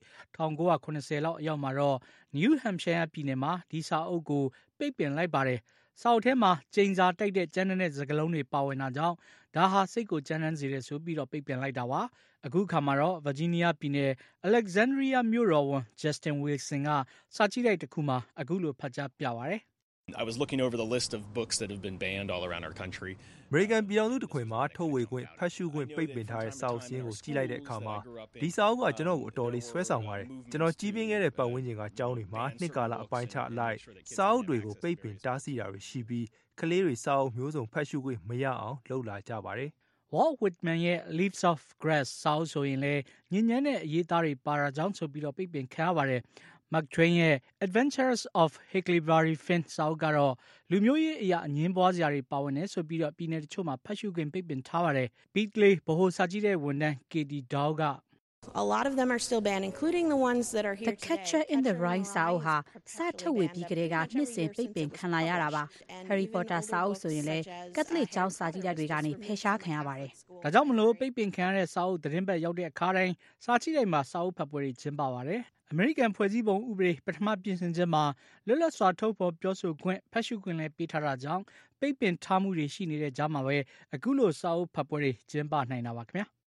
1980လောက်အရောက်မှာတော့ New Hampshire ပြည်နယ်မှာဒီစာအုပ်ကိုပိတ်ပင်လိုက်ပါတယ်စာအုပ်ထဲမှာကျိန်စာတိုက်တဲ့ကျန်းတဲ့စကားလုံးတွေပါဝင်တာကြောင့်ဒါဟာစိတ်ကိုကြမ်းတမ်းစေတယ်ဆိုပြီးတော့ပိတ်ပင်လိုက်တာပါအခုခါမှာတော့ Virginia ပြည်နယ် Alexandria မြို့တော်ဝန် Justin Wilson ကစာကြည့်တိုက်တစ်ခုမှာအခုလိုဖတ်ကြားပြပါတယ် I was looking over the list of books that have been banned all around our country. အမေရိကန်ပြည်ထောင်စုတစ်ခွင်မှာထုတ်ဝေခွင့်ဖတ်ရှုခွင့်ပိတ်ပင်ထားတဲ့စာအုပ်စည်းကိုကြည့်လိုက်တဲ့အခါမှာဒီစာအုပ်ကကျွန်တော်ကိုအတော်လေးဆွဲဆောင်ပါတယ်ကျွန်တော်ကြီးပြင်းခဲ့တဲ့ပတ်ဝန်းကျင်ကကျောင်းတွေမှာနှစ်ကာလအပိုင်းခြားအလိုက်စာအုပ်တွေကိုပိတ်ပင်တားဆီးတာတွေရှိပြီးကလေးတွေစာအုပ်မျိုးစုံဖတ်ရှုခွင့်မရအောင်လုပ်လာကြပါတယ် Walt Whitman ရဲ့ Leaves of Grass စာအုပ်ဆိုရင်လည်းညဉ့်ညမ်းတဲ့အရေးသားတွေပါတာကြောင့်ဆိုပြီးတော့ပိတ်ပင်ခံရပါတယ်Mark Twain ရဲ့ Adventures of Huckleberry Finn စာအုပ်ကတော့လူမျိုးရေးအရာအငင်းပွားစရာတွေပါဝင်နေဆိုပြီးတော့ပြည်နယ်တချို့မှာဖတ်ရှုခွင့်ပိတ်ပင်ထားပါတယ်။ Beatley ဗဟိုစာကြည့်တဲ့ဝန်ထမ်း Katie Dow က A lot of them are still banned, including the ones that are here today. The Catcher in the Rye စာအုပ်ဟာစထုတ်ဝေပြီးကတည်းကနှစ်စဉ်ပိတ်ပင်ခံလာရတာပါ။ Harry Potter စာအုပ်ဆိုရင်လည်းကက်သလစ်ကျောင်းစာကြည့်တိုက်တွေကနေဖယ်ရှားခံရပါတယ်။ဒါကြောင့်မလို့ပိတ်ပင်ခံရတဲ့စာအုပ်သတင်းပတ်ရောက်တဲ့အခါတိုင်းစာကြည့်တိုက်မှာစာအုပ်ဖတ်ပွဲတွေကျင်းပပါတယ်။အမေရိကန်ဖွဲ့စည်းပုံဥပဒေပထမပြင်ဆင်ချက်မှာလွတ်လပ်စွာထုတ်ဖော်ပြောဆိုခွင့်ဖတ်ရှုခွင့်လည်းပေးထားတာကြောင့်ပိတ်ပင်ထားမှုတွေရှိနေတဲ့ကြားမှာပဲအခုလိုစာအုပ်ဖတ်ပွဲတွေကျင်းပနိုင်တာပါခင်ဗျာ။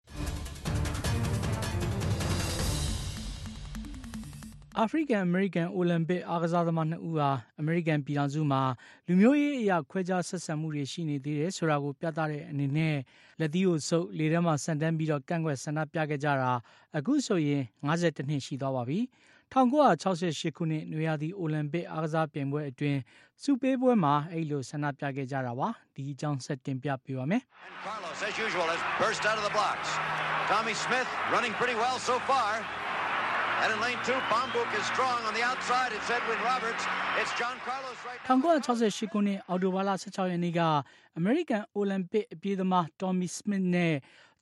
အာဖရိကန်အမေရိကန်အိုလံပစ်အားကစားသမား2ဦးဟာအမေရိကန်ပြည်ထောင်စုမှာလူမျိုးရေးအရာခွဲခြားဆက်ဆံမှုတွေရှိနေသေးတယ်ဆိုတာကိုပြသတဲ့အနေနဲ့လက်သီးကိုဆုပ်လေထဲမှာဆန်တန်းပြီးတော့ကန့်ကွက်ဆန္ဒပြခဲ့ကြတာအခုဆိုရင်52နှစ်ရှိသွားပါပြီ1968ခုနှစ်နွေရာသီအိုလံပစ်အားကစားပြိုင်ပွဲအတွင်းစုပေးပွဲမှာအဲ့လိုဆန္ဒပြခဲ့ကြတာပါဒီအကြောင်းဆက်တင်ပြပေးပါမယ် Carlos as usual has burst out of the blocks Tommy Smith running pretty well so far.And in lane 2, Bambuk is strong on the outside. It's Edwin Roberts. It's John Carlos right now. 1968ခုနှစ်အော်တိုဘာလ16ရက်နေ့ကအမေရိကန်အိုလံပစ်အပြေးသမား Tommy Smith နဲ့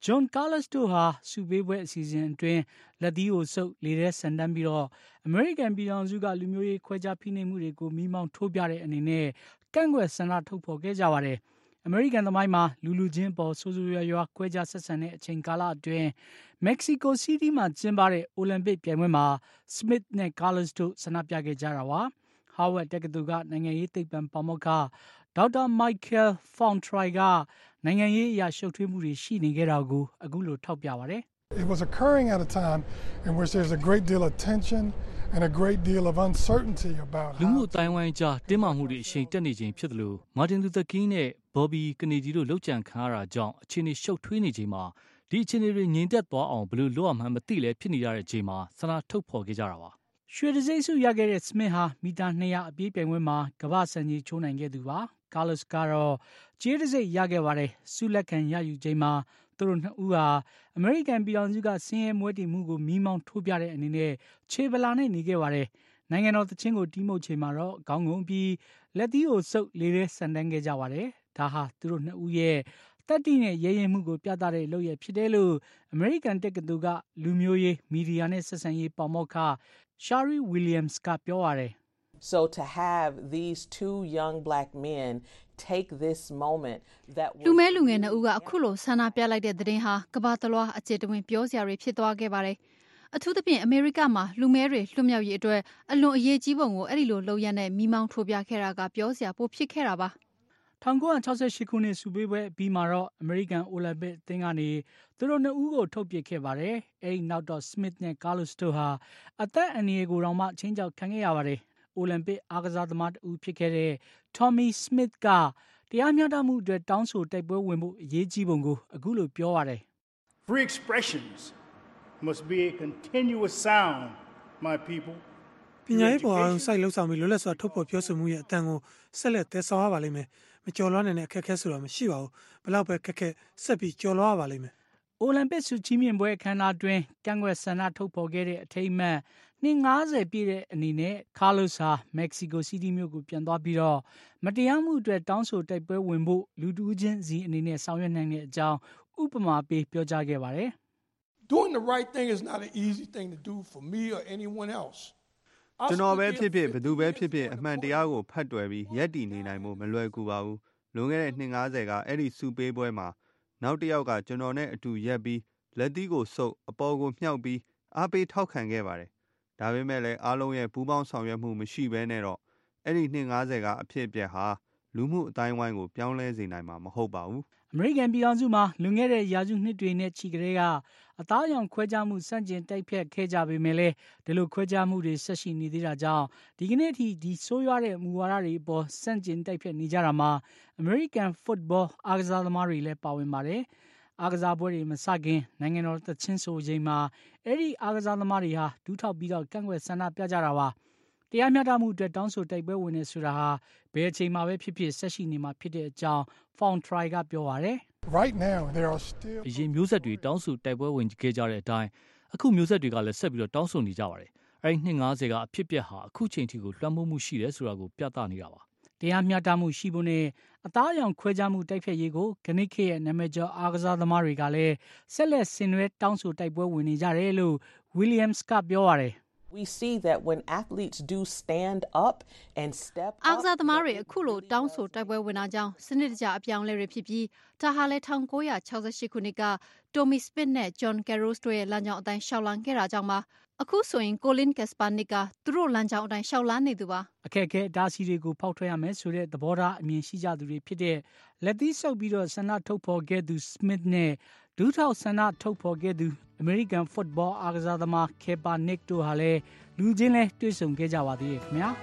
John Carlos တို့ဟာစုပေးပွဲအစီအစဉ်အတွင်းလက်သီးကိုဆုပ်လေထဲဆန်တန်းပြီးတော့အမေရိကန်ပြည်ထောင်စုကလူမျိုးရေးခွဲခြားဖိနှိပ်မှုတွေကိုမိမောင်းထိုးပြတဲ့အနေနဲ့ကန့်ကွက်ဆန္ဒထုတ်ဖော်ခဲ့ကြပါတယ်။အမေရိကန်သမိုင်းမှာလူချင်းပေါ်ဆိုးဆိုးရွားရွားခွဲခြားဆက်ဆံတဲ့အချိန်ကာလအတွင်းမက္ကဆီကိုစီးတီးမှာကျင်းပတဲ့အိုလံပစ်ပြိုင်ပွဲမှာ Smith နဲ့ Carlos တို့ဆန္ဒပြခဲ့ကြတာပါ။ Harvard တက္ကသိုလ်ကနိုင်ငံရေးသိပ္ပံပါမောက္ခဒေါက်တာ Michael Fontry ကနိုင်ငံရေးအရာရှုပ်ထွေးမှုတွေရှိနေခဲ့တာကိုအခုလိုထောက်ပြပါတယ်။ It was occurring at a time in which there's a great deal of tension and a great deal of uncertainty about လူမှုအတိုင်းဝိုင်းကြားတင်းမာမှုတွေအရှိန်တက်နေခြင်းဖြစ်တယ်လို့မာတင်လူသာကင်းနဲ့ဘော်ဘီကနေဒီတို့လှုပ်ကြံခံရတာကြောင့်အခြေအနေရှုပ်ထွေးနေချိန်မှာဒီအခြေအနေတွေငြိမ်သက်သွားအောင်ဘယ်လိုလုပ်ရမှန်းမသိလဲဖြစ်နေရတဲ့အချိန်မှာဆန္ဒထုတ်ဖော်ခဲ့ကြတာပါ။ရွှေတံဆိပ်ဆုရခဲ့တဲ့ Smith ဟာမီတာ200အပြေးပြိုင်ပွဲမှာကမ္ဘာ့စံကြီးချိုးနိုင်ခဲ့သူပါ။ Carlos ကတော့ကြေးတံဆိပ်ရခဲ့ပါတယ်။ဆုလက်ခံရယူချိန်မှာသူတို့နှစ်ဦးဟာအမေရိကန်ပြည်ထောင်စုကဆင်းရဲမွဲတေမှုကိုမီးမောင်းထိုးပြတဲ့အနေနဲ့ခြေပလာနဲ့နေခဲ့ပါတယ်။နိုင်ငံတော်သချင်းကိုတီးမှုတ်ချိန်မှာတော့ခေါင်းငုံပြီးလက်သီးကိုဆုပ်လေထဲဆန်တန်းခဲ့ကြပါတယ်။ဒါဟာသူတို့နှစ်ဦးရဲ့တတ်တိနဲ့ရဲရင်မှုကိုပြသတဲ့လုပ်ရဖြစ်တယ်လို့အမေရိကန်တက္ကသိုလ်ကလူမျိုးရေးမီဒီယာနဲ့ဆက်ဆံရေးပါမောက္ခ Shari Williams ကပြောရတယ်။ So to have these two young black men take this moment that လူမဲလူငယ်နှစ်ဦးကအခုလိုဆန္ဒပြလိုက်တဲ့သတင်းဟာကမ္ဘာတလွှားအကျယ်တဝင့်ပြောစရာတွေဖြစ်သွားခဲ့ပါတယ်။အထူးသဖြင့်အမေရိကမှာလူမဲတွေလွတ်မြောက်ရေးအတွက်အလွန်အရေးကြီးပုံကိုအဲ့ဒီလိုလုပ်ရတဲ့မိမောင်းထိုးပြခဲ့တာကပြောစရာပိုဖြစ်ခဲ့တာပါ။1968ခုနှစ်စုပေးပွဲအပြီးမှာတော့အမေရိကန်အိုလံပစ်အသင်းကနေသူတို့နှစ်ဦးကိုထုတ်ပစ်ခဲ့ပါတယ်။အဲဒီနောက်တော့ Smith နဲ့ Carlos တို့ဟာအသက်အန္တရာယ်ကိုတောင်မှချင်းချောက်ခံခဲ့ရပါတယ်။အိုလံပစ်အားကစားသမားတဦးဖြစ်ခဲ့တဲ့ Tommy Smith ကတရားမျှတမှုအတွက်တောင်းဆိုတိုက်ပွဲဝင်ဖို့အရေးကြီးပုံကိုအခုလိုပြောရတယ်။ Free expressions must be a continuous sound, my people. ပညာရေးပေါ်အောင်စိုက်လှုပ်ဆောင်ပြီးလွတ်လပ်စွာထုတ်ဖော်ပြောဆိုမှုရဲ့အတန်ကိုဆက်လက်သယ်ဆောင်ရပါလိမ့်မယ်။မကျော်လွှားနိုင်တဲ့အခက်အခဲဆိုတာမရှိပါဘူး။ဘလောက်ပဲခက်ခဲဆက်ပြီးကျော်လွှားရပါလိမ့်မယ်။အိုလံပစ်ဆုချီးမြှင့်ပွဲအခမ်းအနားတွင်ကန့်ကွက်ဆန္ဒထုတ်ဖော်ခဲ့တဲ့အထိမ်းအမှတ်နှစ်90ပြည့်တဲ့အနေနဲ့ကာလိုစ်ဟာမက္ကဆီကိုစီးတီးမြို့ကိုပြန်သွားပြီးတော့မတရားမှုအတွက်တောင်းဆိုတိုက်ပွဲဝင်ဖို့လူတူးချင်းစီအနေနဲ့ဆောင်ရွက်နိုင်တဲ့အကြောင်းဥပမာပေးပြောကြားခဲ့ပါတယ်။ Doing the right thing is not an easy thing to do for me or anyone else. ကျွန်တော်ပဲဖြစ်ဖြစ်ဘယ်သူပဲဖြစ်ဖြစ်အမှန်တရားကိုဖတ်တွယ်ပြီးရက်တည်နေနိုင်ဖို့မလွယ်ကူပါဘူး။လွန်ခဲ့တဲ့နှစ်90ကအဲ့ဒီစုပေးပွဲမှာနောက်တစ်ယောက်ကကျွန်တော်နဲ့အတူရက်ပြီးလက်သီးကိုဆုပ်အပေါ်ကိုမြှောက်ပြီးအားပေးထောက်ခံခဲ့ပါတယ်။ဒါပေမဲ့လည်းအားလုံးရဲ့ပူးပေါင်းဆောင်ရွက်မှုမရှိဘဲနဲ့တော့အဲ့ဒီနှစ်90ကအဖြစ်အပျက်ဟာလူမှုအတိုင်းဝိုင်းကိုပြောင်းလဲစေနိုင်မှာမဟုတ်ပါဘူး။အမေရိကန်ပြည်ထောင်စုမှာလွန်ခဲ့တဲ့ရာစုနှစ်တွေနဲ့ချီကလေးကအသားရောင်ခွဲခြားမှုစန့်ကျင်တိုက်ဖြတ်ခဲ့ကြပေမဲ့လည်းဒီလိုခွဲခြားမှုတွေဆက်ရှိနေသေးတာကြောင့်ဒီကနေ့အထိဒီဆိုးရွားတဲ့မူဝါဒတွေအပေါ်စန့်ကျင်တိုက်ဖြတ်နေကြတာမှာ American Football အားကစားသမားတွေလည်းပါဝင်ပါတယ်။အားကစားပွဲတွေမစခင်နိုင်ငံတော်သချင်းဆိုချိန်မှာအဲ့ဒီအားကစားသမားတွေဟာဒူးထောက်ပြီးတော့ကန့်ကွက်ဆန္ဒပြကြတာပါ။တရားမျှတမှုအတွက်တောင်းဆိုတိုက်ပွဲဝင်နေဆိုတာဟာဘယ်အချိန်မှပဲဖြစ်ဖြစ်ဆက်ရှိနေမှာဖြစ်တဲ့အကြောင်း Fontry ကပြောပါတယ်။ Right now there are still အရင်မျိုးဆက်တွေတောင်းဆိုတိုက်ပွဲဝင်ခဲ့ကြတဲ့အတိုင်းအခုမျိုးဆက်တွေကလည်းဆက်ပြီးတော့တောင်းဆိုနေကြပါတယ်။အဲဒီနှစ်90ကအဖြစ်ပြက်ဟာအခုချိန်ထိကိုလွှမ်းမိုးမှုရှိတယ်ဆိုတာကိုပြသနေတာပါ။တရားမျှတမှုရှိဖို့နဲ့အသားအရောင်ခွဲခြားမှုတိုက်ဖျက်ရေးကိုဂနိခေရဲ့နာမည်ကျော်အားကစားသမားတွေကလည်းဆက်လက်ဆင်နွှဲတောင်းဆိုတိုက်ပွဲဝင်နေကြတယ်လို့ Williams ကပြောပါတယ်။ We see that when athletes do stand up and step up အားကစားသမားတွေအခုလိုတောင်းဆိုတိုက်ပွဲဝင်တာကြောင့်စနစ်တကျအပြောင်းလဲတွေဖြစ်ပြီးဒါဟာလည်း1968ခုနှစ်က Tommy Smith နဲ့ John Carlos တို့ရဲ့လမ်းကြောင်းအတိုင်းရှောက်လန်းခဲ့တာကြောင့်ပါအခုဆိုရင် Colin Kaepernick ကသူတို့လမ်းကြောင်းအတိုင်းရှောက်လန်းနေသူပါအခက်အခဲအတားအဆီးတွေကိုဖောက်ထွက်ရမယ်ဆိုတဲ့သဘောထားအမြင်ရှိကြသူတွေဖြစ်တဲ့လက်သီးဆုပ်ပြီးတော့ဆန္ဒထုတ်ဖော်ခဲ့သူ Smith နဲ့ဒူးထောက်ဆန္ဒထုတ်ဖော်ခဲ့သူ American Football အားကစားသမား Kaepernick တို့ဟာလည်းလူချင်းလဲတွေ့ဆုံခဲ့ကြပါသေးတယ်ခင်ဗျာ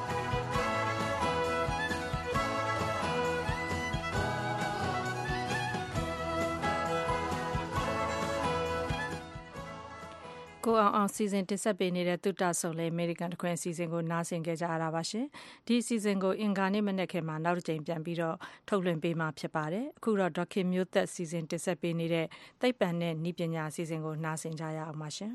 ကိုအောင်စီစဉ်တင်ဆက်ပေးနေတဲ့တုတ္တဆုံလေအမေရိကန်တခွင်စီစဉ်ကိုနားဆင်ကြကြရတာပါရှင်ဒီစီစဉ်ကိုအင်္ဂါနေ့မနေ့ခင်မှာနောက်တစ်ကြိမ်ပြန်ပြီးတော့ထုတ်လွှင့်ပေးမှာဖြစ်ပါတယ်အခုတော့ဒေါက်ခင်မျိုးသက်စီစဉ်တင်ဆက်ပေးနေတဲ့သိပ္ပံနဲ့နည်းပညာစီစဉ်ကိုနားဆင်ကြရအောင်ပါရှင်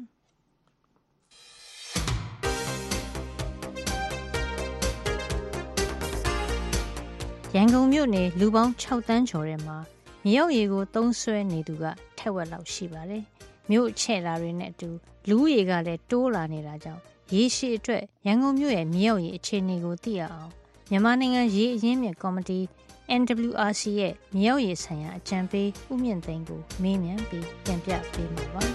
ရန်ကုန်မြို့နယ်လူပေါင်း6တန်းကျော်ထဲမှာမြေရောက်ရည်ကိုသုံးစွဲနေသူကထက်ဝက်လောက်ရှိပါတယ်။မြို့ချဲ့တာတွေနဲ့အတူလူဦးရေကလည်းတိုးလာနေတာကြောင့်ရေရှည်အတွက်ရန်ကုန်မြို့ရဲ့မြေအောက်ရေအခြေအနေကိုသိရအောင်မြန်မာနိုင်ငံရေအရင်းမြစ်ကော်မတီ NWRC ရဲ့မြေအောက်ရေဆိုင်ရာအကြံပေးဦးမြင့်သိန်းကိုမေးမြန်းပြီးတင်ပြပေးမှာပါ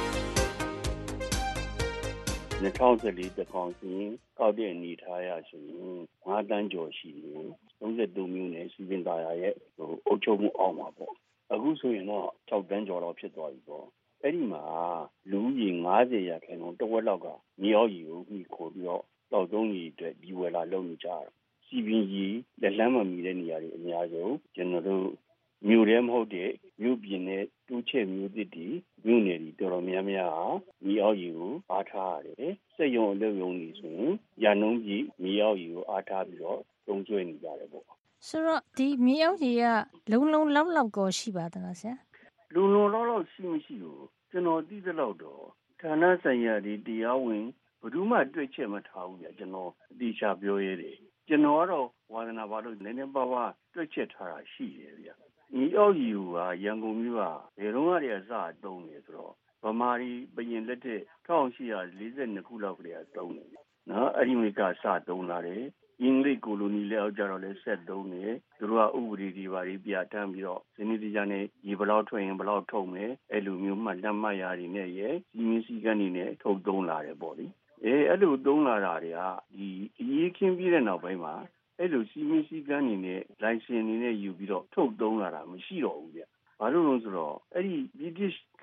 2014တကောင်စီကောက်တဲ့အနေထားရဆိုရင်5တန်းကျော်ရှိတယ်33မျိုးနဲ့စီပင်သားရဲ့အုပ်ချုပ်မှုအောက်မှာပေါ့အခုဆိုရင်တော့6တန်းကျော်တော့ဖြစ်သွားပြီပေါ့အဲ့ဒီမှာလူကြီး90ရာခိုင်နှုန်းတဝက်လောက်ကမြေအောက်ရေကိုမိခိုပြီးတော့တောက်သုံးရေအတွက်ဒီဝယ်လာလုပ်နေကြတာစီပင်ကြီးလက်လန်းမမီတဲ့နေရာတွေအများဆုံးကျွန်တော်တို့မြို့ထဲမဟုတ်တဲ့မြို့ပြင်နဲ့တိုးချဲ့မြို့သစ်တွေမြို့နယ်တွေတော်တော်များများဟာမြေအောက်ရေကိုအားထားရတယ်စက်ရုံအလုပ်ရုံတွေဆိုရင်ရာနှုန်းကြီးမြေအောက်ရေကိုအားထားပြီးတော့သုံးစွဲနေကြတယ်ပေါ့ဆိုတော့ဒီမြေအောက်ရေကလုံလောက်ကိုရှိပါသလားဆရာလုံလောက်ရှိမရှိကိုကျွန်တော်သိသလောက်တော့ဌာနဆိုင်ရာတွေတရားဝင်ဘယ်သူမှတွေ့ချက်မထားဘူးဗျကျွန်တော်အတိအကျပြောရတယ်ကျွန်တော်ကတော့ဝါသနာပါလို့နည်းနည်းပါးပါးတွေ့ချက်ထားတာရှိတယ်ဗျမြေအောက်ရေကရန်ကုန်မြို့ကဘယ်တော့မှတည်းအစတုံးနေဆိုတော့ဗမာပြည်ပြင်လက်ထက်1842ခုလောက်ကတည်းကတုံးနေနော်အဲ့ဒီမိကစတုံးလာတယ်အင်္ဂလိပ်ကိုလိုနီလက်အောက်ကြတော့လဲဆက်တုံးနေသူတို့ကဥပဒေတွေပါပြီးပြဋ္ဌာန်းပြီးတော့စနစ်တကျနဲ့ရေဘလောက်ထွက်ရင်ဘလောက်ထုတ်မယ်အဲ့လိုမျိုးမှလက်မှတ်ရာတွေနဲ့ရဲ့စီမင်းစည်းကမ်းတွေနဲ့ထုတ်သုံးလာတယ်ပေါ့လေအဲ့လိုသုံးလာတာတွေကဒီအရေးခင်းပြီးတဲ့နောက်ပိုင်းမှာအဲ့လိုစီမင်းစည်းကမ်းတွေနဲ့လိုင်စင်တွေနဲ့ယူပြီးတော့ထုတ်သုံးလာတာမရှိတော့ဘူးဗျ။ဘာလို့လဲဆိုတော့အဲ့ဒီ British က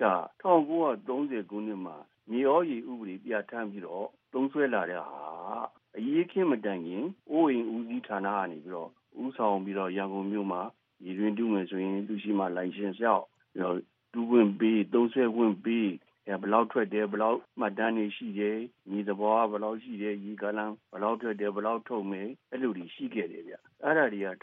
1930ခုနှစ်မှာမြေအောက်ရေဥပဒေပြဋ္ဌာန်းပြီးတော့သုံးစွဲလာတဲ့ဟာအရေးခင်းမတိုင်ခင်အိုးအိမ်ဦးစီးဌာနကနေပြီးတော့ဦးဆောင်ပြီးတော့ရန်ကုန်မြို့မှာရေတွင်တူးမယ်ဆိုရင်သူရှိမှလိုင်စင်လျှောက်ပြီးတော့တူးခွင့်ပေးသုံးစွဲခွင့်ပေးဘယ်လောက်ထွက်တယ်ဘယ်လောက်မှတ်တမ်းတွေရှိတယ်မြေသဘောကဘယ်လောက်ရှိတယ်ရေကလမ်းဘယ်လောက်ထွက်တယ်ဘယ်လောက်ထုတ်မယ်အဲ့လိုတွေရှိခဲ့တယ်ဗျအဲ့ဒါတွေက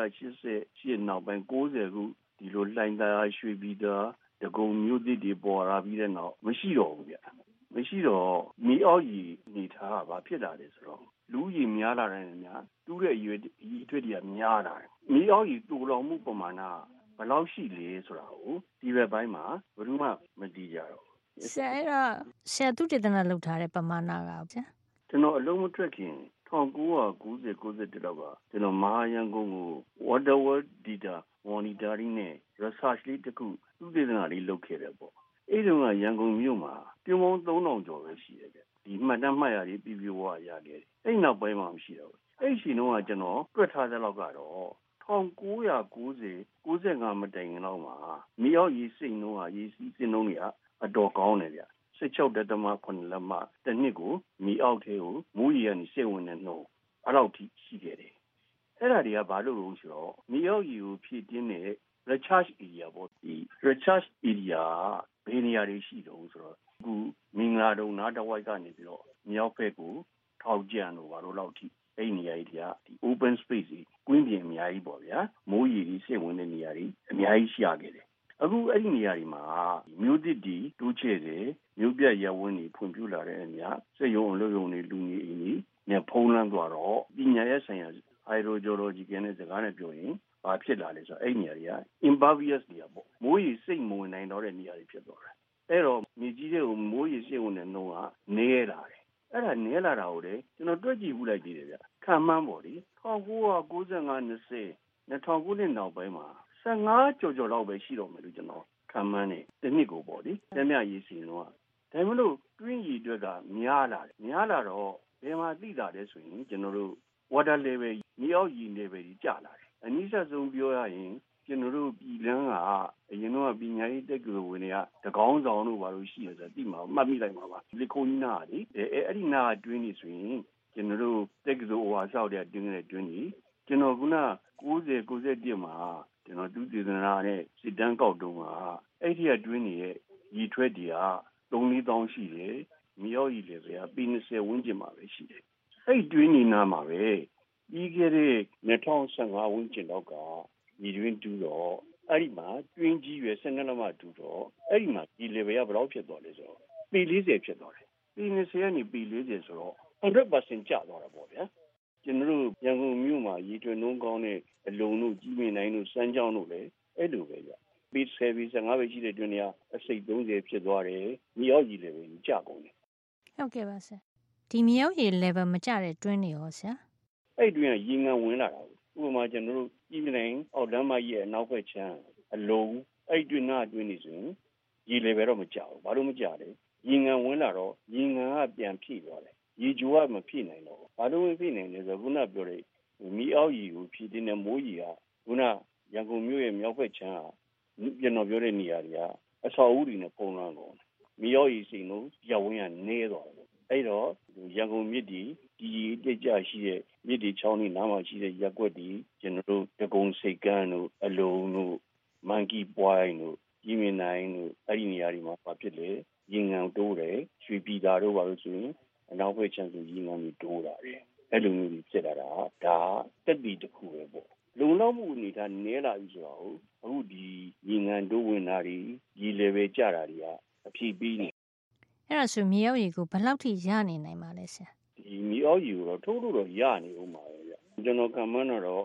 1888နောက်ပိုင်း90ခုဒီလိုလှိုင်းသားရွှေပြည်သာတကုံမြို့သစ်တွေပေါ်လာပြီးတဲ့နောက်မရှိတော့ဘူးဗျမရှိတော့မြေအောက်ရေနေထားတာဘာဖြစ်လာလဲဆိုတော့လူကြီးများလာတယ်များတူးတဲ့အရွယ်အတွက်တွေကများလာတယ်မြေအောက်ရေတူလောင်မှုပမာဏဘယ်လောက်ရှိလဲဆိုတာကိုဒီဘက်ပိုင်းမှာဘယ်သူမှမသိကြတော့ဆရာသူတေသနာလုပ်ထားတဲ့ပမာဏကဗျာကျွန်တော်အလုံးမထွက်ခင်1990-91လောက်ကကျွန်တော်မဟာရန်ကုန်ကို Water World Data Monitoring နဲ့ Research လေးတစ်ခုသူတေသနာလေးလုပ်ခဲ့တယ်ပေါ့အဲ့ဒီကရန်ကုန်မြို့မှာပြုံးပေါင်း3000ကျော်ပဲရှိတယ်ဗျဒီမှတ်တမ်းမှတ်ရည်ပြဝရခဲ့တယ်အဲ့နောက်ပိုင်းမှာမရှိတော့ဘူးအဲ့ရှင်တော့ကျွန်တော်တွက်ထားတဲ့လောက်ကတော့1990-95မတိုင်ခင်လောက်မှာမြေအောက်ရေစိမ့်နှုန်းရေစီးစိမ့်နှုန်းတွေအတော်ကောင်းတယ်ဗျ16.9 လက်မတစ်နှစ်ကိုမြေအောက်ထဲကိုမိုးရေကနေစိတ်ဝင်နေနှုန်းအဲ့လောက်ထိရှိခဲ့တယ်အဲ့ဒါတွေကဘာလို့လဲဆိုတော့မြေအောက်ရေကိုဖြည့်တင်းတဲ့ recharge area ပေါ့ဒီ recharge area ဘယ်နေရာတွေရှိတော့ဆိုတော့အခုမင်္ဂလာတုံနားတစ်ဝိုက်ကနေပြီးတော့မြောက်ဘက်ကိုထောက်ကြံလို့ဘာလို့လောက်ထိအဲ့နေရာကြီးတွေကဒီ open space ကြီးကွင်းပြင်အများကြီးပေါ့ဗျာမိုးရေကြီးစိတ်ဝင်တဲ့နေရာတွေအများကြီးရှိရခဲ့တယ်အခုအဲ့ဒီနေရာတွေမှာမြို့သစ်တွေတိုးချဲ့တယ်မြို့ပြရပ်ဝန်းတွေဖွံ့ဖြိုးလာတဲ့အမြစက်ရုံအလုပ်ရုံတွေလူနေအိမ်တွေနဲ့ဖုံးလွှမ်းသွားတော့ပညာရေးဆိုင်ရာ hydrogeological နဲ့စကားနဲ့ပြောရင်ဘာဖြစ်လာလဲဆိုတော့အဲ့နေရာတွေက impervious တွေပေါ့မိုးရေစိတ်မဝင်နိုင်တော့တဲ့နေရာတွေဖြစ်သွားတယ်အဲ့တော့မြေကြီးတွေကိုမိုးရေစိတ်ဝင်တဲ့နှုန်းကနည်းလာတယ်အဲ့ဒါနည်းလာတာကိုလေကျွန်တော်တွက်ကြည့်ဘူးလိုက်သေးတယ်ဗျခံမှန်းပေါ့လေ1995-20 2000ခုနှစ်နောက်ပိုင်းမှာ15ကျော်ကျော်လောက်ပဲရှိတော့မယ်လို့ကျွန်တော်ခံမှန်းတယ်တစ်နှစ်ကိုပေါ့လေတမ်းမြရေးစီတော့ဒါမှမဟုတ်တွင်းကြီးအတွက်ကများလာတော့ဘယ်မှာသိတာလဲဆိုရင်ကျွန်တော်တို့ water level မြေအောက်ရေ level ကြီးကျလာတယ်အနည်းဆက်ဆုံးပြောရရင်ကျွန်တော်တို့ပြည်လန်းကအရင်တော့ပညာရေးတက္ကသိုလ်ဝင်တွေကတကောင်းဆောင်တို့ဘာလို့ရှိရဆိုသိမှာမှတ်မိလိုက်မှာပါလေခုံကြီးနာလေအဲ့ဒီနာတွင်းနေဆိုရင်ကျွန်တော်တို့တက္ကသိုလ်ဟိုဟာဆောက်တဲ့တွင်းနဲ့တွင်းကြီးကျွန်တော်က90-91မှာကျွန်တော်သူတည်နာနဲ့စစ်တမ်းကောက်တုန်းကအဲ့ဒီအတွင်းရဲ့ရည်ထွက်တွေက3-4 ရှိတယ်မြေအောက်ရေလေပဲပေ20ဝန်းကျင်မှာပဲရှိတယ်အဲ့တွင်းနေနာမှာပဲပြီးခဲ့တဲ့2015ဝန်းကျင်လောက်ကညီတွင်းတူးတော့အဲ့ဒီမှာတွင်းကြီးရွယ်12လက်မတူတော့အဲ့ဒီမှာဒီ level ကဘယ်လောက်ဖြစ်သွားလဲဆိုတော့ပေ40ဖြစ်သွားတယ်ပေ20ကနေပေ40ဆိုတော့ 100% ကျသွားတာပေါ့ဗျာကျွန်တော်တို့ရန်ကုန်မြို့မှာရေတွင်နှုန်းကောင်းတဲ့အလုံတို့ကြီးမြင့်နိုင်တို့စမ်းကြောင်းတို့လည်းအဲ့လိုပဲဗျပေး10ပြီး15ပဲရှိတဲ့တွင်းတွေကအစိတ်30ဖြစ်သွားတယ်မြေအောက်ကြီးလည်းပဲကျကုန်တယ်ဟုတ်ကဲ့ပါဆရာဒီမြေအောက်ရေ level မကျတဲ့တွင်းတွေရောဆရာအဲ့တွင်းကရေငန်ဝင်လာတာဥပမာကျွန်တော်တို့ပြည်ပြည်အောက်လမ်းမကြီးရဲ့အနောက်ဘက်ခြမ်းအလုံးအဲ့တွင်းနာတွင်းနေဆိုရင်ရေ level တော့မကျဘူးဘာလို့မကျလဲရေငန်ဝင်လာတော့ရေငန်ကပြန်ဖြည့်သွားတယ်ရေကြိုးကမဖြည့်နိုင်တော့ဘာလို့မဖြည့်နိုင်လဲဆိုတော့ခုနပြောတဲ့မြေအောက်ရေကိုဖြည့်တဲ့မိုးရေကခုနရန်ကုန်မြို့ရဲ့မြောက်ဘက်ခြမ်းကကျွန်တော်ပြောတဲ့နေရာတွေကအဆောက်အဦတွေနဲ့ပုံလွှမ်းကုန်တယ်မြေအောက်ရေစိမ်လို့ရပ်ဝန်းကနည်းသွားတယ်အဲ့တော့ရန်ကုန်မြစ်ဒီတိကျရှိတဲ့မြစ်ဒီချောင်းတွေနားမှာရှိတဲ့ရပ်ကွက်တွေကျွန်တော်တို့တကုံစိတ်ကန်းတို့အလုံးတို့မန်ကီပွိုင်းတို့ကြီးမြင်နိုင်တို့အဲ့ဒီနေရာတွေမှာဘာဖြစ်လဲရေငန်တိုးတယ်ရွှေပြည်သာတို့ဘာလို့ဆိုရင်အနောက်ဘက်ခြမ်းဆိုရေငန်တွေတိုးလာတယ်အဲ့လိုမျိုးဖြစ်လာတာဒါတက်တီတစ်ခုပဲပေါ့လုံလောက်မှုအနေထားနည်းလာပြီဆိုတော့အခုဒီရေငန်တိုးဝင်တာတွေရေ level ကျတာတွေကအဖြစ်ပြီးနေအဲ့ဒါဆိုမြေအောက်ရေကိုဘယ်လောက်ထိရနေနိုင်ပါလဲဆရာဒီမြေအောက်ရေကိုတော့ထိုးလို့တော့ရနေဦးမှာပဲဗျကျွန်တော်ကမှန်းတော့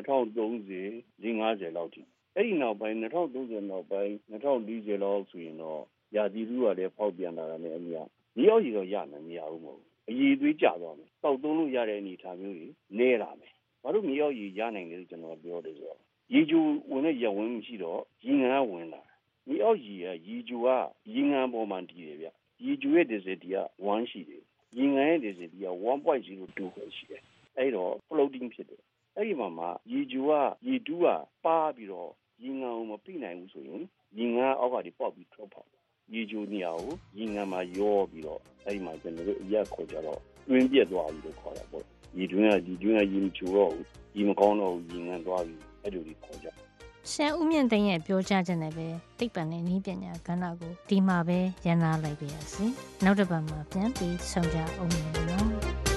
2030 50လောက်ထိအဲ့ဒီနောက်ပိုင်း2030နောက်ပိုင်း2040လောက်ဆိုရင်တော့ရာသီဥတုကလည်းဖောက်ပြန်လာတာနဲ့အများမြေအောက်ရေတော့ရမယ်မရဘူးမဟုတ်အရည်သွေးကျသွားမယ်တောက်သုံးလို့ရတဲ့အနေအထားမျိုးတွေနည်းလာမယ်ဘာလို့မြေအောက်ရေရနိုင်လဲကျွန်တော်ပြောတယ်ဆိုတော့ရေကြိုဝင်တဲ့ရဝန်းမရှိတော့ရေငန်ကဝင်လာမြေအောက်ရေကရေကြိုကရေငန်ပေါ်မှာတည်တယ်ဗျရေကြိုရဲ့ density က1ရှိတယ်ရေငန်ရဲ့ density က 1.02 ပဲရှိတယ်အဲ့တော့ floating ဖြစ်တယ်အဲ့ဒီမှာရေကြိုကရေတူးကပါပြီးတော့ရေငန်ကိုမပြိနိုင်ဘူးဆိုရင်ရေငန်အောက်ကနေပေါက်ပြီးထွက်ပေါက်ရေကြိုနေရာကိုရေငန်မှာရောပြီးတော့အဲ့ဒီမှာကျွန်တော်တို့အရက်ခေါ်ကြတော့တွင်းပြက်သွားပြီလို့ခေါ်တာပေါ့ရေတွင်းကရေမချိုတော့ဘူးရေမကောင်းတော့ဘူးရေငန်သွားပြီအဲ့လိုဒီခေါ်ကြဆရာဦးမြင့်သိန်းရဲ့ပြောကြားချက်နဲ့ပဲသိပ္ပံနဲ့နည်းပညာကဏ္ဍကိုဒီမှာပဲရန်နာလိုက်ပါရစေနောက်တစ်ပတ်မှာပြန်ပြီးဆုံကြအောင်နော်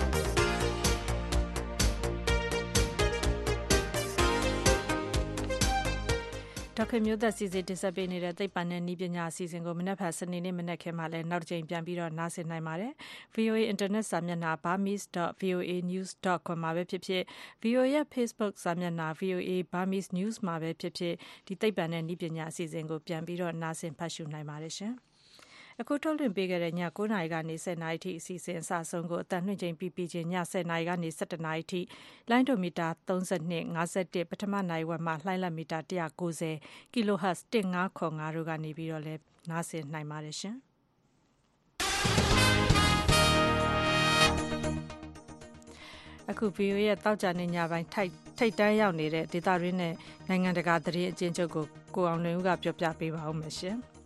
ဒေါက်တာမျိုးသက်စီစီတင်ဆက်ပေးနေတဲ့သိပ္ပံနဲ့နည်းပညာအစီအစဉ်ကိုမနက်ဖြန်စနေနေ့မနက်ခင်းမှာလည်းနောက်တစ်ချိန်ပြန်ပြီးတော့နားဆင်နိုင်ပါတယ်။ VOA Internet စာမျက်နှာ burmese.voanews.com မှာပဲဖြစ်ဖြစ် VOA ရဲ့ Facebook စာမျက်နှာ VOA Burmese News မှာပဲဖြစ်ဖြစ်ဒီသိပ္ပံနဲ့နည်းပညာအစီအစဉ်ကိုပြန်ပြီးတော့နားဆင်ဖတ်ရှုနိုင်ပါတယ်ရှင်။အခုထုတ်လွှင့်ပေးခဲ့တဲ့ည9:00နာရီကနေ10:00နာရီထိအစီအစဉ်အစဆုံးကိုအတန်လွှင့်ချိန်ပြီးချင်းည10:00နာရီကနေ17:00နာရီထိလိုင်းဒိုမီတာ32 51ပထမနိုင်ဝက်မှာလှိုင်းလက်မီတာ190 kHz 1505တို့ကနေပြီးတော့လည်းနားဆင်နိုင်ပါတယ်ရှင်။အခု VOA ရဲ့တောက်ကြနေညပိုင်းထိတ်တန်းရောက်နေတဲ့ဒေသရင်းနဲ့နိုင်ငံတကာသတင်းအကျဉ်းချုပ်ကိုကိုအောင်လွင်ဦးကပြောပြပေးပါဦးမယ်ရှင်။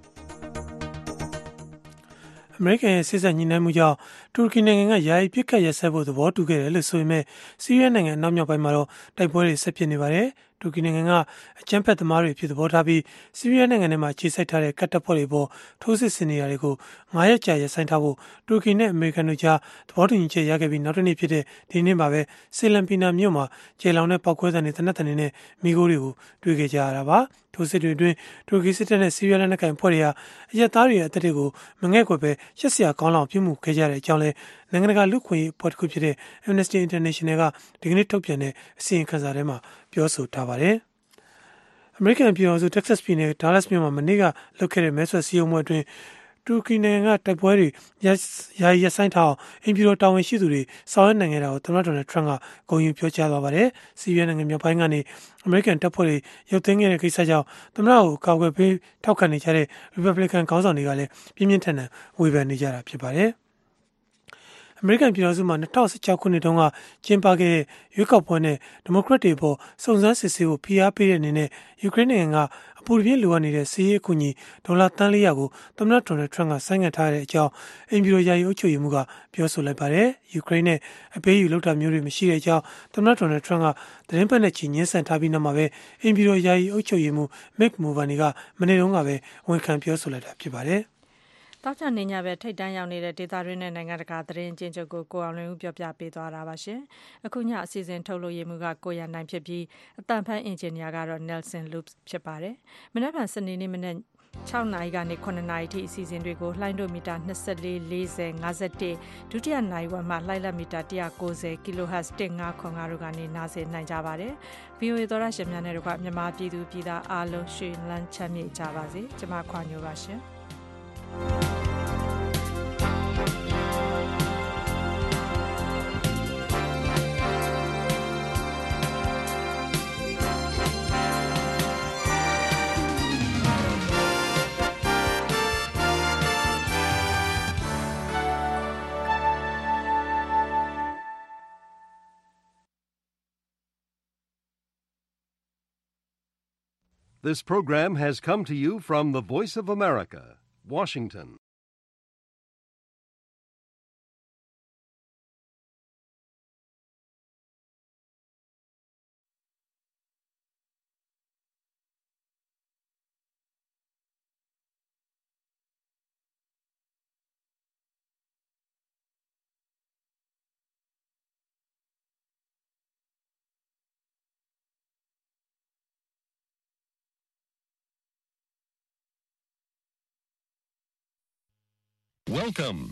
အမေရိကန်ရဲ့စစ်ဆက်ညှိနှိုင်းမှုကြောင့်တူရကီနိုင်ငံကယာယီပစ်ခတ်ရပ်စဲဖို့သဘောတူခဲ့တယ်လို့ဆိုပေမဲ့ဆီးရီးယားနိုင်ငံအနောက်မြောက်ပိုင်းမှာတော့တိုက်ပွဲတွေဆက်ဖြစ်နေပါတယ်။တူရကီနိုင်ငံကအကြမ်းဖက်သမားတွေဖြစ်သဘောထားပြီးဆီးရီးယားနိုင်ငံထဲမှာခြေစိုက်ထားတဲ့ကတ်တပ်ဖွဲ့တွေပေါ်ထိုးစစ်ဆင်နေရတွေကို9ရက်ကြာရပ်ဆိုင်းထားဖို့တူရကီနဲ့အမေရိကန်တို့ကြားသဘောတူညီချက်ရခဲ့ပြီးနောက်တစ်နေ့ဖြစ်တဲ့ဒီနေ့မှာပဲဆီလန်ပီနာမြို့မှာကျေလောင်တဲ့ပောက်ကွဲသံတွေတနက်တနေ့နဲ့မိခိုးတွေကိုတွေ့ခဲ့ကြရတာပါ။ထိုစစ်တွေအတွင်းတူရကီစစ်တပ်နဲ့ဆီးရီးယားလက်နက်ကိုင်ဖွဲ့တွေဟာအရက်သားတွေရဲ့အသက်တွေကိုမငဲ့ကွယ်ပဲရှက်စရာကောင်းလောက်ပြုမှုခဲ့ကြတဲ့အကြောင်းလဲနိုင်ငံတကာလူ့ခွင့်ရေးအဖွဲ့တစ်ခုဖြစ်တဲ့ Amnesty International ကဒီကနေ့ထုတ်ပြန်တဲ့အစီရင်ခံစာထဲမှာပြောဆိုထားပါတယ်။ အမေရိကန်ပြည်ထောင်စု Texas ပြည်နယ် Dallas မြို့မှာမနေ့ကလုပ်ခဲ့တဲ့မဲဆွယ်စည်းရုံးပွဲအတွင်းတူရကီနိုင်ငံကတိုက်ပွဲတွေယာယီရပ်ဆိုင်းထားအောင်အင်ဖြူတော်တာဝန်ရှိသူတွေဆောင်ရွက်နိုင်ခဲ့တာကိုသမ္မတဒေါ်နယ်ထရန့်ကဂုဏ်ယူပြောကြားသွားပါတယ်။ဆီးရီးယားနိုင်ငံမြောက်ပိုင်းကနေအမေရိကန်တပ်ဖွဲ့တွေရုပ်သိမ်းခဲ့တဲ့ကိစ္စကြောင့်သမ္မတကိုကာကွယ်ပေးထောက်ခံနေကြတဲ့ Republican ခေါင်းဆောင်တွေကလည်းပြင်းပြင်းထန်ထန်ဝေဖန်နေကြတာဖြစ်ပါတယ်။အမေရိကန်ပြည်ထောင်စုမှာ2016ခုနှစ်တုန်းကကျင်းပခဲ့တဲ့ရွေးကောက်ပွဲနဲ့ဒီမိုကရက်တွေအပေါ်စုံစမ်းစစ်ဆေးဖို့ဖိအားပေးတဲ့အနေနဲ့ယူကရိန်းနိုင်ငံကအပူပြင်းလိုအပ်နေတဲ့စီးရဲအကူအညီဒေါ်လာတန်း400ကိုသမ္မတဒေါ်နယ်ထရန့်ကဆိုင်းငံ့ထားတဲ့အကြောင်းအင်ဖြူတော်ယာယီအုပ်ချုပ်ရေးမှူးကပြောဆိုလိုက်ပါတယ်။ယူကရိန်းနဲ့အပေးယူလုပ်တာမျိုးတွေမရှိတဲ့အကြောင်းသမ္မတဒေါ်နယ်ထရန့်ကသတင်းပတ်နဲ့ချီညှင်းဆန်ထားပြီးနောက်မှာပဲအင်ဖြူတော်ယာယီအုပ်ချုပ်ရေးမှူး Mick Mulvaney ကမနေ့တုန်းကပဲဝန်ခံပြောဆိုလိုက်တာဖြစ်ပါတယ်။တောက်ချနေညပဲထိတ်တန်းရောက်နေတဲ့ဒေသရင်းနဲ့နိုင်ငံတကာသတင်းအကျဉ်းချုပ်ကိုကိုအောင်လွင်ဦးပြောပြပေးသွားတာပါရှင်။အခုညအစီအစဉ်ထုတ်လို့ရမှုကကိုရန်နိုင်ဖြစ်ပြီးအတန်ဖန်အင်ဂျင်နီယာကတော့ Nelson Loops ဖြစ်ပါတယ်။မနက်ဖြန်စနေနေ့မနေ့ 6နာရီကနေ9နာရီထိအစီအစဉ်တွေကိုလှိုင်းဒိုမီတာ24 40 51ဒုတိယနိုင်ဝက်မှလှိုင်းလက်မီတာ190 kHz 1505တို့ကနေနားဆင်နိုင်ကြပါတယ်။ VOA သောရရှင်များနဲ့တို့ကမြန်မာပြည်သူပြည်သားအားလုံးရွှေလန်းချမ်းမြေ့ကြပါစေ။ကျွန်မခွာညိုပါရှင်။ This program has come to you from the Voice of America, Washington. Welcome